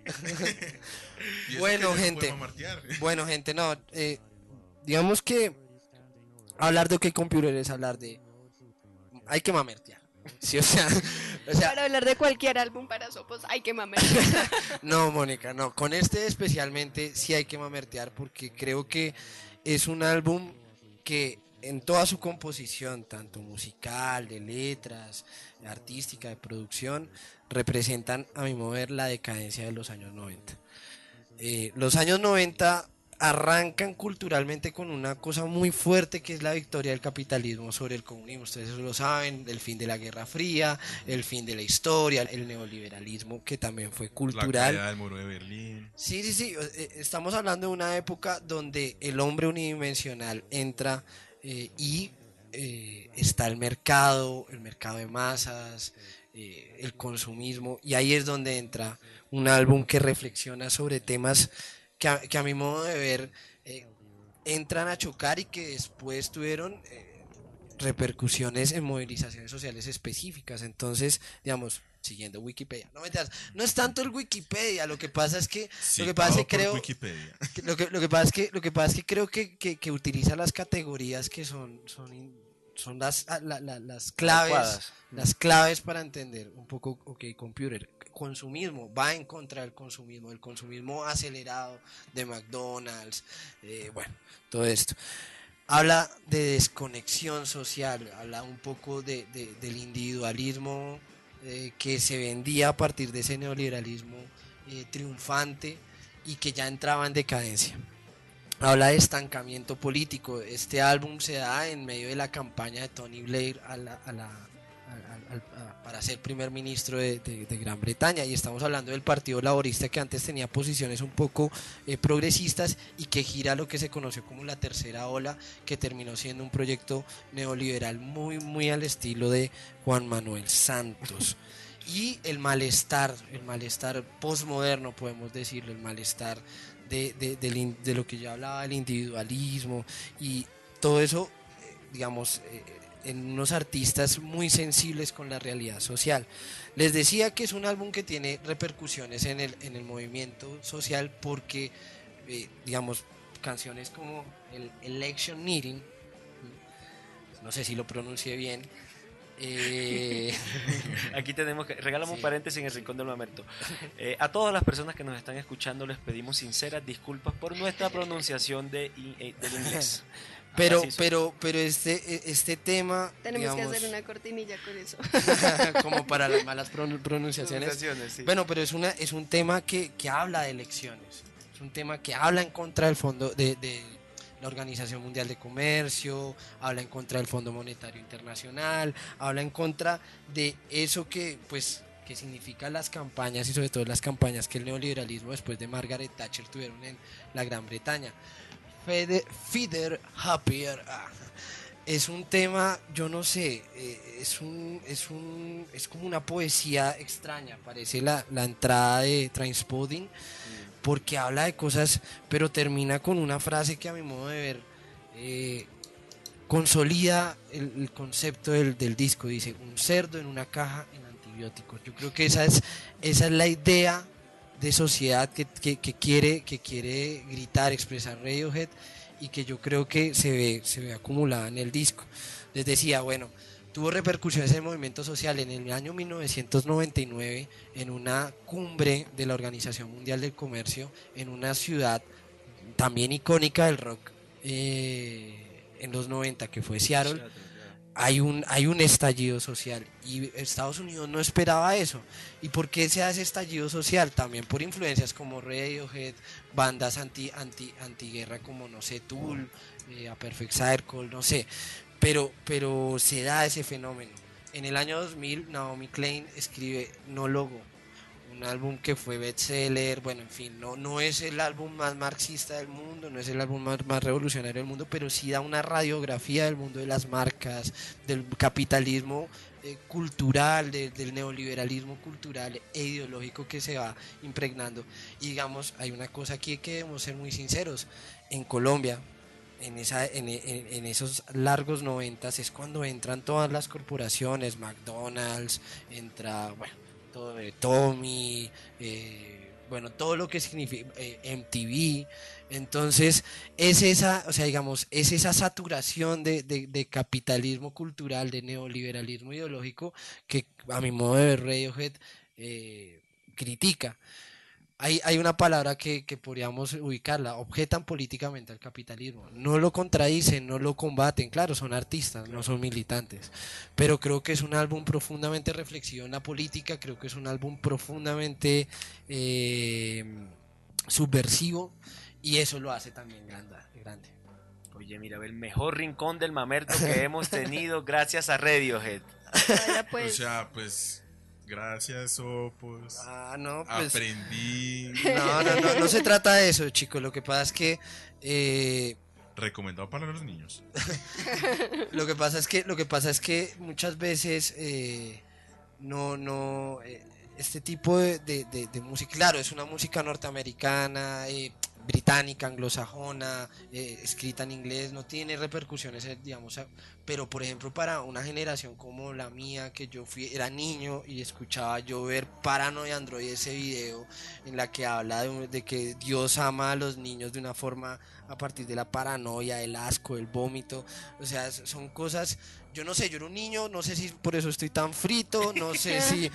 y eso Bueno, que ya se gente. puede mamartear. Bueno, gente, no. Digamos que hablar de OK Computer es hablar de. Hay que mamertear. Sí, o sea, Para hablar de cualquier álbum para Sopos hay que mamer. no, Mónica, no. Con este especialmente sí hay que mamertear porque creo que es un álbum que en toda su composición, tanto musical, de letras, artística, de producción, representan, a mi modo de ver, la decadencia de los años 90. Los años 90 arrancan culturalmente con una cosa muy fuerte que es la victoria del capitalismo sobre el comunismo. Ustedes eso lo saben, el fin de la Guerra Fría, el fin de la historia, el neoliberalismo que también fue La cultural. caída del muro de Berlín. Sí, estamos hablando de una época donde el hombre unidimensional entra y está el mercado de masas, el consumismo, y ahí es donde entra un álbum que reflexiona sobre temas que a mi modo de ver entran a chocar y que después tuvieron repercusiones en movilizaciones sociales específicas. Entonces, digamos, siguiendo Wikipedia, no es tanto el Wikipedia, lo que pasa es que Sí, lo que pasa es que todo por creo Wikipedia. lo que pasa es que creo que utiliza las categorías que son las claves, Adecuadas. las claves para entender un poco OK Computer. Consumismo, va en contra del consumismo acelerado de McDonald's, bueno, todo esto. Habla de desconexión social, habla un poco del individualismo que se vendía a partir de ese neoliberalismo triunfante y que ya entraba en decadencia. Habla de estancamiento político. Este álbum se da en medio de la campaña de Tony Blair para ser primer ministro de Gran Bretaña, y estamos hablando del Partido Laborista, que antes tenía posiciones un poco progresistas y que gira lo que se conoció como la tercera ola, que terminó siendo un proyecto neoliberal muy, muy al estilo de Juan Manuel Santos. Y el malestar postmoderno, podemos decirlo, el malestar de lo que ya hablaba, del individualismo y todo eso, digamos, en unos artistas muy sensibles con la realidad social. Les decía que es un álbum que tiene repercusiones en el movimiento social porque, digamos, canciones como el Election Meeting, no sé si lo pronuncié bien. Aquí tenemos que regálame un paréntesis en el Rincón del Mamerto. A todas las personas que nos están escuchando les pedimos sinceras disculpas por nuestra pronunciación del inglés. Pero Así son. este tema, Tenemos digamos, que hacer una cortinilla con eso. como para las malas pronunciaciones. Sí. Bueno, pero es un tema que habla de elecciones. Es un tema que habla en contra del fondo de la Organización Mundial de Comercio, habla en contra del Fondo Monetario Internacional, habla en contra de eso que significan las campañas, y sobre todo las campañas que el neoliberalismo después de Margaret Thatcher tuvieron en la Gran Bretaña. Feeder Happier es un tema, yo no sé, es como una poesía extraña, parece la entrada de Trainspotting, porque habla de cosas, pero termina con una frase que a mi modo de ver consolida el concepto del disco. Dice: un cerdo en una caja en antibióticos. Yo creo que esa es la idea de sociedad que quiere gritar, expresar Radiohead, y que yo creo que se ve acumulada en el disco. Les decía, bueno, tuvo repercusiones en el movimiento social en el año 1999 en una cumbre de la Organización Mundial del Comercio en una ciudad también icónica del rock en los 90, que fue Seattle. hay un estallido social y Estados Unidos no esperaba eso. ¿Y por qué se hace estallido social? También por influencias como Radiohead, bandas antiguerra como, no sé, Tool, A Perfect Circle, no sé, pero se da ese fenómeno. En el año 2000 Naomi Klein escribe Nólogo, un álbum que fue bestseller, bueno, en fin, no es el álbum más marxista del mundo, no es el álbum más revolucionario del mundo, pero sí da una radiografía del mundo de las marcas, del capitalismo cultural, del neoliberalismo cultural e ideológico que se va impregnando. Y digamos, hay una cosa aquí que debemos ser muy sinceros, en Colombia, en esos largos 90s es cuando entran todas las corporaciones, McDonald's, entra, bueno, todo de Tommy, bueno, todo lo que significa MTV. Entonces es esa, o sea, digamos, es esa saturación de capitalismo cultural, de neoliberalismo ideológico que a mi modo de ver Radiohead critica. Hay una palabra que podríamos ubicarla: objetan políticamente al capitalismo. No lo contradicen, no lo combaten, claro, son artistas, no son militantes, pero creo que es un álbum profundamente reflexivo en la política, creo que es un álbum profundamente subversivo, y eso lo hace también grande. Oye, mira, el mejor rincón del mamerto que hemos tenido gracias a Radiohead. O sea, pues... Gracias, Opus. No, pues, aprendí. No se trata de eso, chicos. Lo que pasa es que recomendado para los niños. Lo que pasa es que muchas veces este tipo de música, claro, es una música norteamericana, británica, anglosajona, escrita en inglés, no tiene repercusiones, digamos, pero por ejemplo para una generación como la mía, que era niño y escuchaba yo ver Paranoid Android, ese video en la que habla de que Dios ama a los niños de una forma a partir de la paranoia, el asco, el vómito, o sea, son cosas, yo no sé, yo era un niño, no sé si por eso estoy tan frito, no sé si...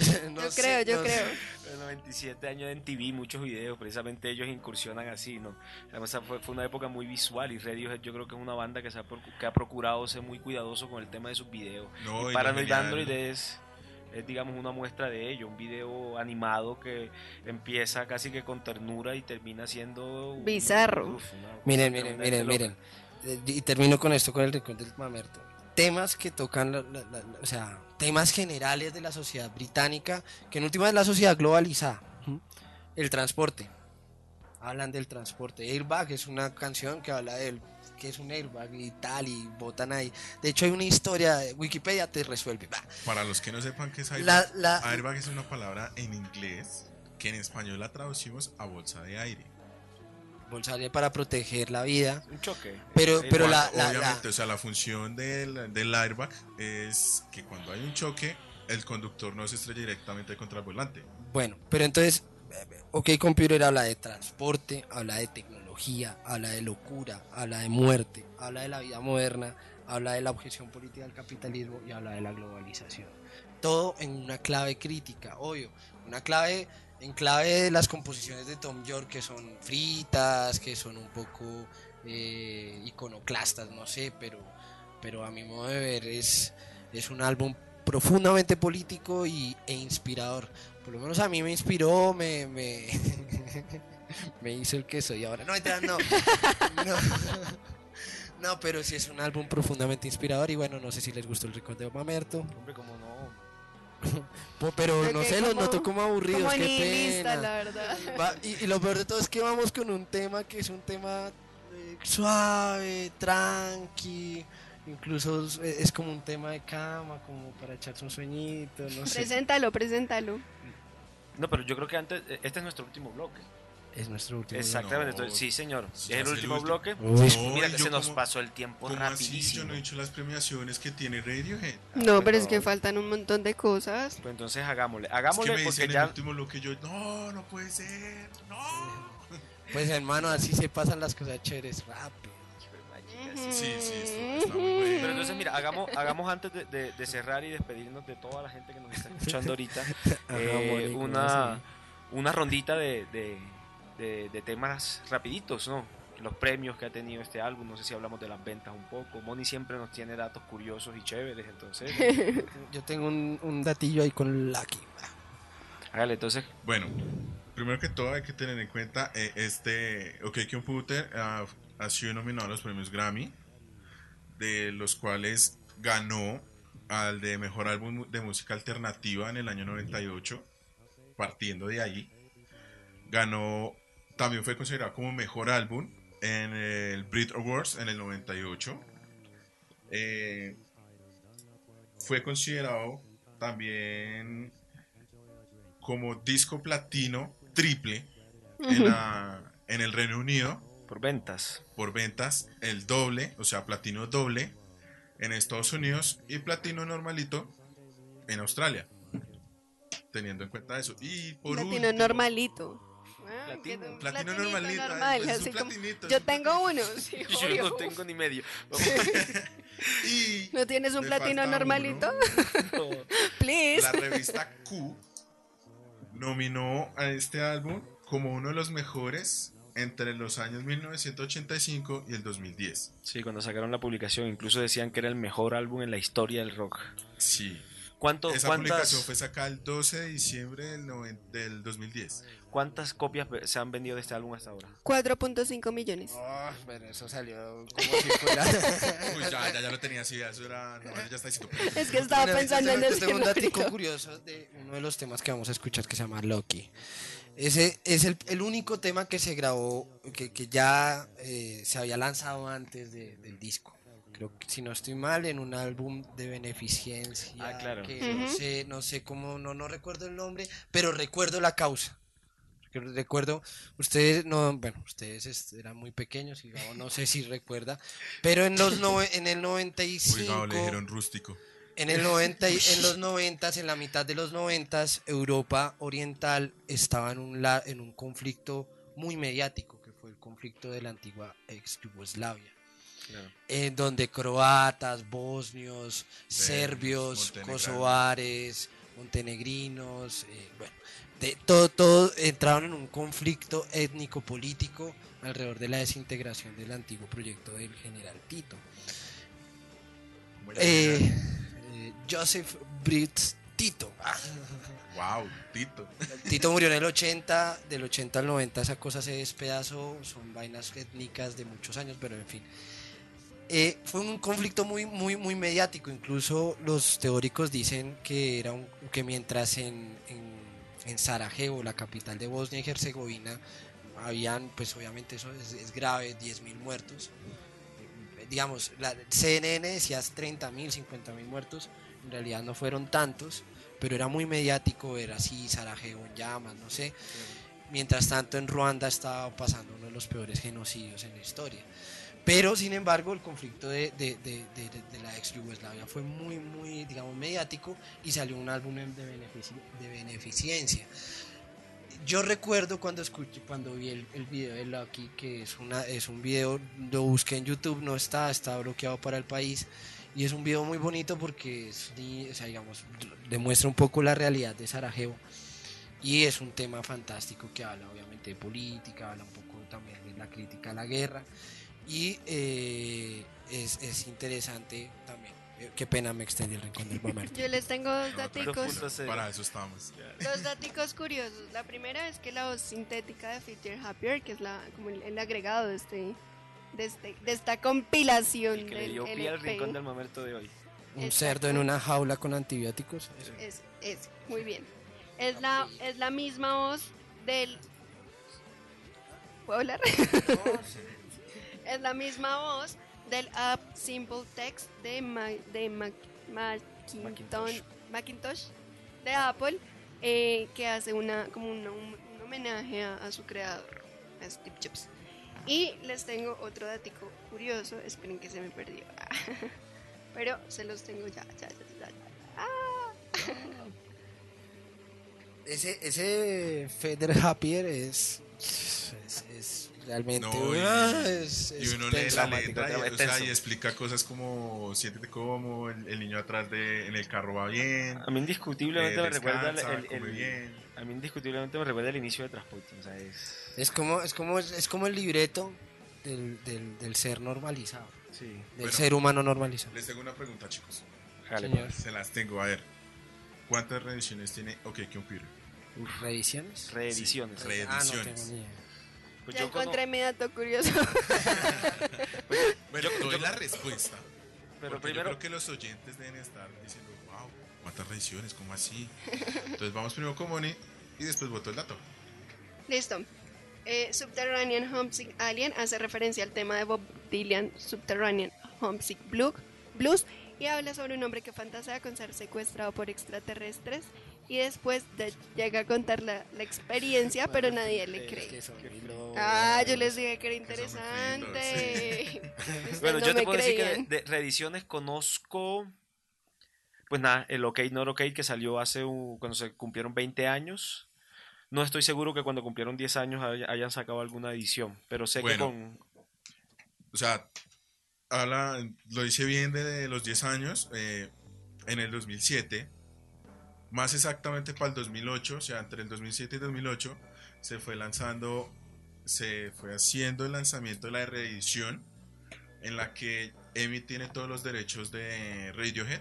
Yo creo. Los 97 años de MTV, muchos videos, precisamente ellos incursionan así, ¿no? Además, fue una época muy visual, y Radiohead yo creo que es una banda que ha procurado ser muy cuidadoso con el tema de sus videos. No, y Paranoid Android es digamos una muestra de ello, un video animado que empieza casi que con ternura y termina siendo bizarro. Miren, y termino con esto, con el rincón del mamerto. Temas que tocan, o sea, temas generales de la sociedad británica, que en última es la sociedad globalizada. El transporte, hablan del transporte. Airbag es una canción que habla de él, que es un airbag y tal, y botan ahí. De hecho hay una historia, Wikipedia te resuelve. Para los que no sepan qué es airbag, airbag es una palabra en inglés que en español la traducimos a bolsa de aire. Bolsa de aire para proteger la vida. Un choque. Pero obviamente, o sea, la función del airbag es que cuando hay un choque, el conductor no se estrella directamente contra el volante. Bueno, pero entonces, OK Computer habla de transporte, habla de tecnología, habla de locura, habla de muerte, habla de la vida moderna, habla de la objeción política al capitalismo y habla de la globalización. Todo en una clave crítica, obvio, una clave en clave de las composiciones de Tom York, que son fritas, que son un poco iconoclastas, no sé, pero a mi modo de ver es un álbum profundamente político e inspirador. Por lo menos a mí me inspiró, me hizo el que soy ahora. No, pero sí es un álbum profundamente inspirador. Y bueno, no sé si les gustó el rincón de mamerto. Hombre, como no. Pero no sé, los noto como aburridos, como qué pena. la verdad. Y lo peor de todo es que vamos con un tema que es un tema suave, tranqui. Incluso es como un tema de cama, como para echarse un sueñito, no sé. Preséntalo. No, pero yo creo que antes, este es nuestro último bloque. Es nuestro último bloque. Exactamente, entonces, sí señor, es el último bloque. Mira que se nos pasó el tiempo rapidísimo. Así? Yo no he dicho las premiaciones que tiene Radiohead. No, pero es que faltan un montón de cosas. Pues entonces hagámosle es que me porque dicen ya... el último bloque yo, no puede ser, no. Pues hermano, así se pasan las cosas chéveres, rápido. Sí, está muy bueno. Pero entonces mira, hagamos antes de cerrar y despedirnos de toda la gente que nos está escuchando ahorita, una rondita de temas rapiditos, ¿no? los premios que ha tenido este álbum. No sé si hablamos de las ventas un poco. Moni siempre nos tiene datos curiosos y chéveres, entonces Yo tengo un datillo ahí con Lucky. hágale. Entonces, Bueno, primero que todo hay que tener en cuenta OK Computer ha sido nominado a los premios Grammy, de los cuales ganó al de mejor álbum de música alternativa en el año 98. Partiendo de ahí, ganó, también fue considerado como mejor álbum en el Brit Awards en el 98. Fue considerado también como disco platino triple en el Reino Unido por ventas. El doble, o sea, platino doble en Estados Unidos y platino normalito en Australia, teniendo en cuenta eso. Y por Platino último, normalito. platino normalito, normal, pues es así un como- platinito, yo es un tengo uno, sí, Yo obvio. no tengo ni medio. Y ¿No tienes un me platino falta normalito? uno. Please. La revista Q nominó a este álbum como uno de los mejores entre los años 1985 y el 2010. Sí, cuando sacaron la publicación incluso decían que era el mejor álbum en la historia del rock. Sí. Esa ¿Cuántas publicación fue sacada el 12 de diciembre del 2010. ¿Cuántas copias se han vendido de este álbum hasta ahora? 4.5 millones. Pero eso salió como si fuera. Uy, ya lo tenía así, eso era. No, ya está diciendo. Es que estaba pensando en Yo tengo un decirlo. dato curioso de uno de los temas que vamos a escuchar que se llama Lucky. Ese es el único tema que se grabó, que ya se había lanzado antes del disco. Creo que, si no estoy mal, en un álbum de beneficencia. Ah, claro. Que no sé cómo, no recuerdo el nombre, pero recuerdo la causa. Recuerdo, ustedes eran muy pequeños y Gabo no sé si recuerda, pero en el 95. Uy, Gabo, le dijeron rústico. En los 90, en la mitad de los 90, Europa Oriental estaba en un conflicto muy mediático, que fue el conflicto de la antigua ex Yugoslavia. Claro. En donde croatas, bosnios, serbios, kosovares, montenegrinos, todo entraron en un conflicto étnico-político alrededor de la desintegración del antiguo proyecto del general Tito. Joseph Britt Tito. Wow, Tito. Tito murió en el 80, del 80 al 90 esa cosa se despedazó, son vainas étnicas de muchos años, pero en fin. Fue un conflicto muy mediático, incluso los teóricos dicen que que mientras en Sarajevo, la capital de Bosnia y Herzegovina, habían, pues obviamente eso es grave, 10.000 muertos. Digamos, la CNN decía 30.000, 50.000 muertos, en realidad no fueron tantos, pero era muy mediático ver así Sarajevo en llamas, no sé. Mientras tanto en Ruanda estaba pasando uno de los peores genocidios en la historia. Pero sin embargo el conflicto de la ex Yugoslavia fue muy digamos mediático y salió un álbum de beneficencia. Yo recuerdo cuando vi el video de Lucky, que es un video, lo busqué en YouTube, no está bloqueado para el país, y es un video muy bonito porque digamos, demuestra un poco la realidad de Sarajevo, y es un tema fantástico que habla obviamente de política, habla un poco también de la crítica a la guerra, y es interesante también. Qué pena me extendí el rincón del momento. Yo les tengo dos daticos. Para eso estamos. Dos daticos curiosos. La primera es que la voz sintética de Feature Happier, que es como el agregado de esta compilación El que del le dio pie al LP. rincón del momento de hoy. Un cerdo en una jaula con antibióticos. Es muy bien. Es la misma voz del... ¿Puedo hablar? Es la misma voz del app Simple Text de Macintosh de Apple, que hace un homenaje a su creador, a Steve Jobs. Y les tengo otro datico curioso, esperen que se me perdió, pero se los tengo ya. Ese Feder Happier es realmente No, y uno lee la letra y explica cosas como siéntete como el niño atrás en el carro va bien. A mí indiscutiblemente me recuerda come bien. A mí indiscutiblemente me recuerda el inicio de Transporting, o sea, es como el libreto del ser normalizado, Sí. del Bueno, ser humano normalizado. Les tengo una pregunta, chicos. Hágale, Señor. pues. Se las tengo. A ver, ¿cuántas reediciones tiene OK Computer? ¿Reediciones? Reediciones. Sí, Ah, no reediciones. tengo ni idea. Pues Ya yo cono- encontré mi dato curioso. Bueno, doy la respuesta. Pero Porque primero, yo creo que los oyentes deben estar diciendo, wow, ¿cuántas reediciones? ¿Cómo así? Entonces vamos primero con Moni y después voto el dato. Listo. Subterranean Homesick Alien hace referencia al tema de Bob Dylan, Subterranean Homesick Blues, y habla sobre un hombre que fantasea con ser secuestrado por extraterrestres y después llega a contar la experiencia, pero nadie le cree. Ah, yo les dije que era interesante. Ustedes bueno, no yo te me puedo decir creían. que de reediciones conozco, pues nada, el OK Not OK que salió cuando se cumplieron 20 años. No estoy seguro que cuando cumplieron 10 años hayan sacado alguna edición, pero sé Bueno. que con... O sea, lo hice bien de los 10 años. En el 2007, más exactamente para el 2008, o sea, entre el 2007 y 2008, se fue haciendo el lanzamiento de la reedición en la que EMI tiene todos los derechos de Radiohead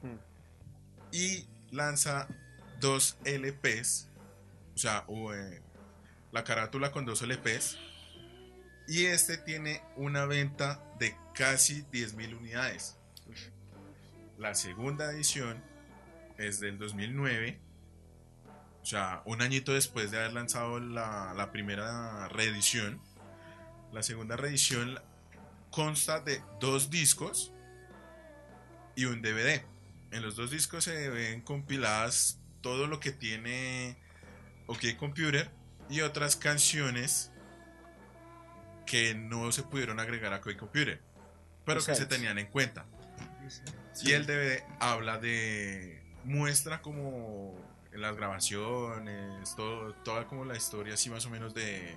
y lanza 2 LPs, o sea, la carátula con 2 LPs, y este tiene una venta de casi 10.000 unidades. La segunda edición es del 2009, o sea, un añito después de haber lanzado la primera reedición. La segunda reedición consta de 2 discos y un DVD. En los 2 discos se ven compiladas todo lo que tiene OK Computer y otras canciones que no se pudieron agregar a OK Computer, pero que se tenían en cuenta. Y el DVD muestra como en las grabaciones, toda como la historia así más o menos de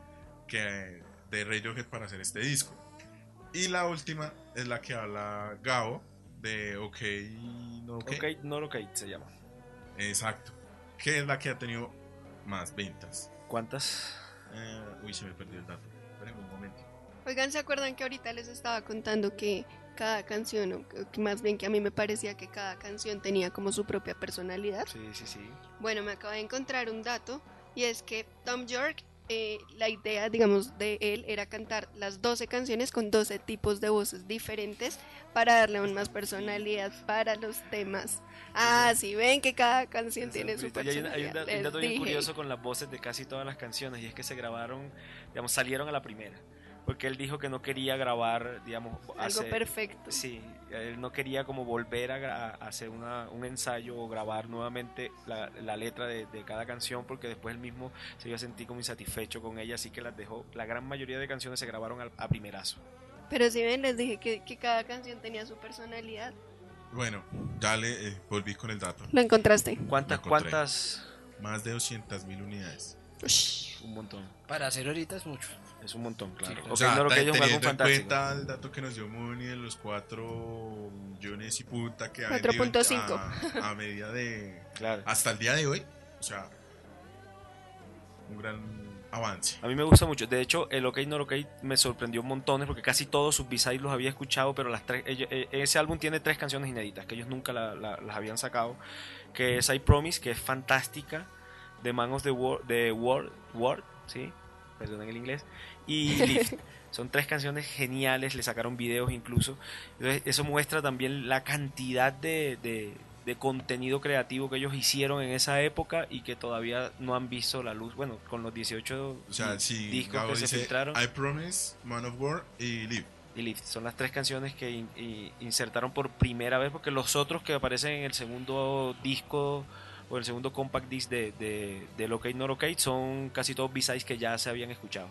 Radiohead para hacer este disco. Y la última es la que habla Gabo de OK No OK. OK Not OK se llama. Exacto. Que es la que ha tenido más ventas. ¿Cuántas? Uy, se me perdió el dato. Esperen un momento. Oigan, ¿se acuerdan que ahorita les estaba contando que cada canción, o que más bien que a mí me parecía que cada canción tenía como su propia personalidad? Sí, sí, sí. Bueno, me acabo de encontrar un dato y es que Tom York, la idea, digamos, de él era cantar las 12 canciones con 12 tipos de voces diferentes para darle aún más personalidad para los temas. Ah, sí, ven que cada canción tiene su Y hay un personalidad. un dato les bien dije. curioso con las voces de casi todas las canciones, y es que se grabaron, digamos, salieron a la primera. Porque él dijo que no quería grabar, digamos, Algo perfecto. Sí, él no quería como volver a hacer un ensayo o grabar nuevamente la letra de cada canción, porque después él mismo se iba a sentir como insatisfecho con ella, así que las dejó. La gran mayoría de canciones se grabaron a primerazo. Pero si ven, les dije que cada canción tenía su personalidad. Bueno, ya le volví con el dato. ¿Lo encontraste? ¿Cuántas? Lo encontré. ¿Cuántas? Más de 200.000 unidades. Un montón. Para hacer ahorita es mucho. Es un montón, claro. Sí, Ok, O sea, no lo que es un álbum teniendo en fantástico. cuenta el dato que nos dio Moni de los 4 millones y punta que ha vendido 4.5 a medida de Claro. hasta el día de hoy, o sea, un gran avance. A mí me gusta mucho. De hecho, el OK No OK me sorprendió montones porque casi todos sus B-sides los había escuchado, pero ese álbum tiene 3 canciones inéditas que ellos nunca las habían sacado, que es I Promise, que es fantástica, The Man of the World, ¿sí? Perdón en el inglés, y Lift. Son 3 canciones geniales, le sacaron videos incluso. Entonces, eso muestra también la cantidad de contenido creativo que ellos hicieron en esa época y que todavía no han visto la luz. Bueno, con los 18 O sea, si discos Gabo que se dice filtraron. I Promise, Man of War y Live. Y Lift. Son las 3 canciones que insertaron por primera vez, porque los otros que aparecen en el segundo disco o el segundo compact disc de OK Not OK son casi todos B-sides que ya se habían escuchado.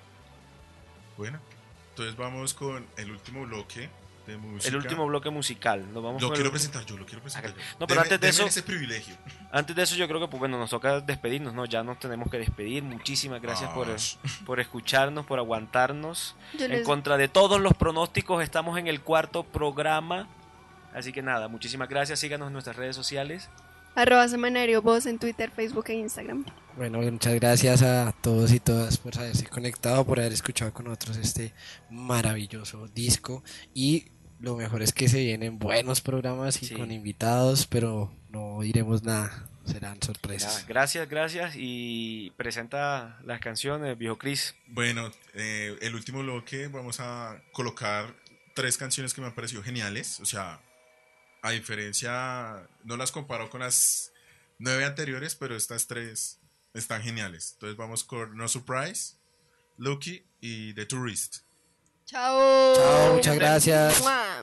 Bueno, entonces vamos con el último bloque de música. El último bloque musical. Nos vamos Lo con quiero el- presentar yo, lo quiero presentar yo. No, pero antes de Deme eso- ese privilegio. Antes de eso yo creo que pues, bueno, nos toca despedirnos, ¿no? Ya nos tenemos que despedir. Muchísimas gracias por escucharnos, por aguantarnos. Yo En les- contra de todos los pronósticos, estamos en el 4.º programa. Así que nada, muchísimas gracias. Síganos en nuestras redes sociales. Semanario Voz en Twitter, Facebook e Instagram. Bueno, muchas gracias a todos y todas por haberse conectado, por haber escuchado con nosotros este maravilloso disco. Y lo mejor es que se vienen buenos programas y con invitados, pero no diremos nada, serán sorpresas. Gracias. Y presenta las canciones, viejo Chris. Bueno, el último bloque vamos a colocar 3 canciones que me han parecido geniales. O sea, a diferencia, no las comparo con las 9 anteriores, pero estas 3 están geniales. Entonces vamos con No Surprise, Lucky y The Tourist. Chao. Chao, muchas gracias. ¡Mua!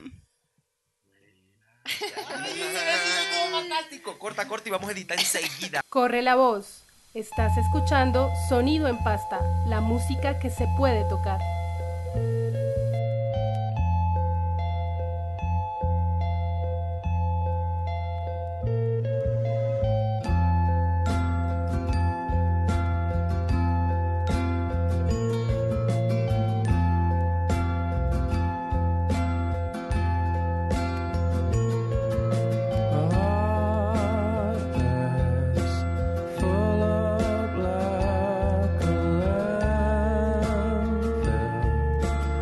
Fantástico. Corta y vamos a editar enseguida. Corre la voz. Estás escuchando Sonido en Pasta, la música que se puede tocar. Full of black landfill.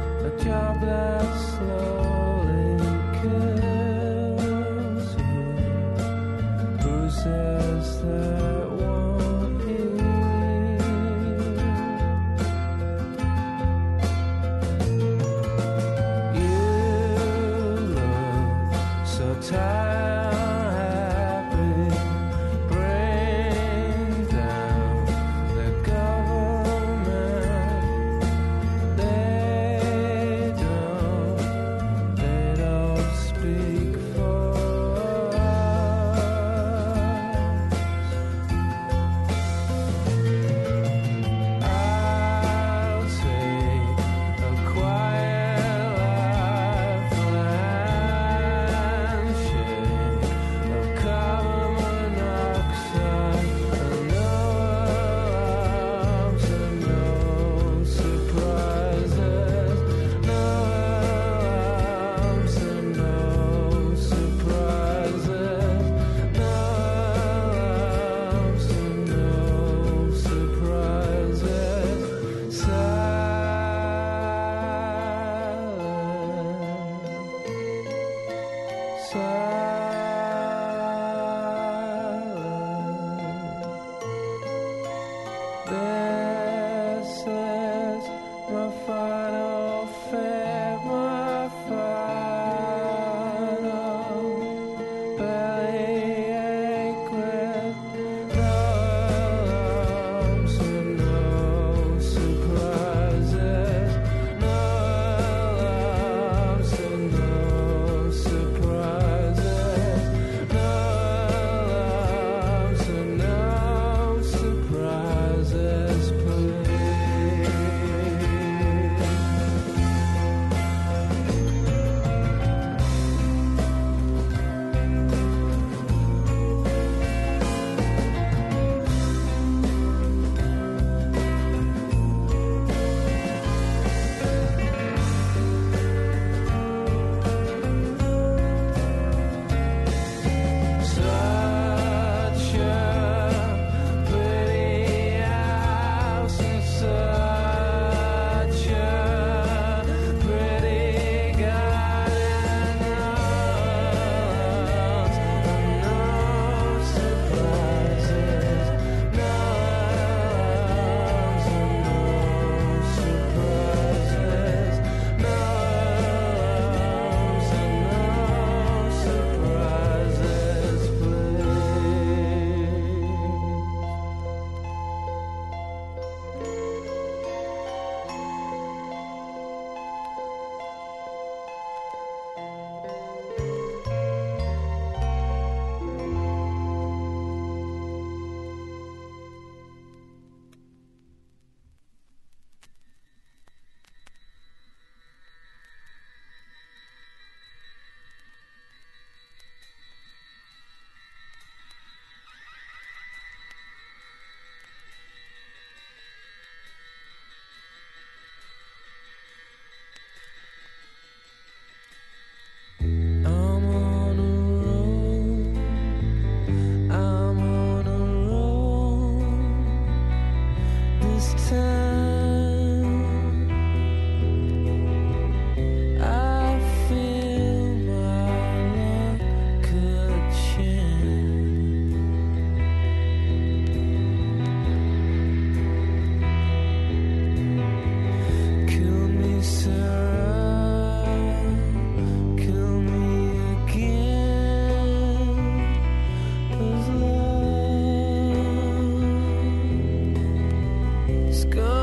sky.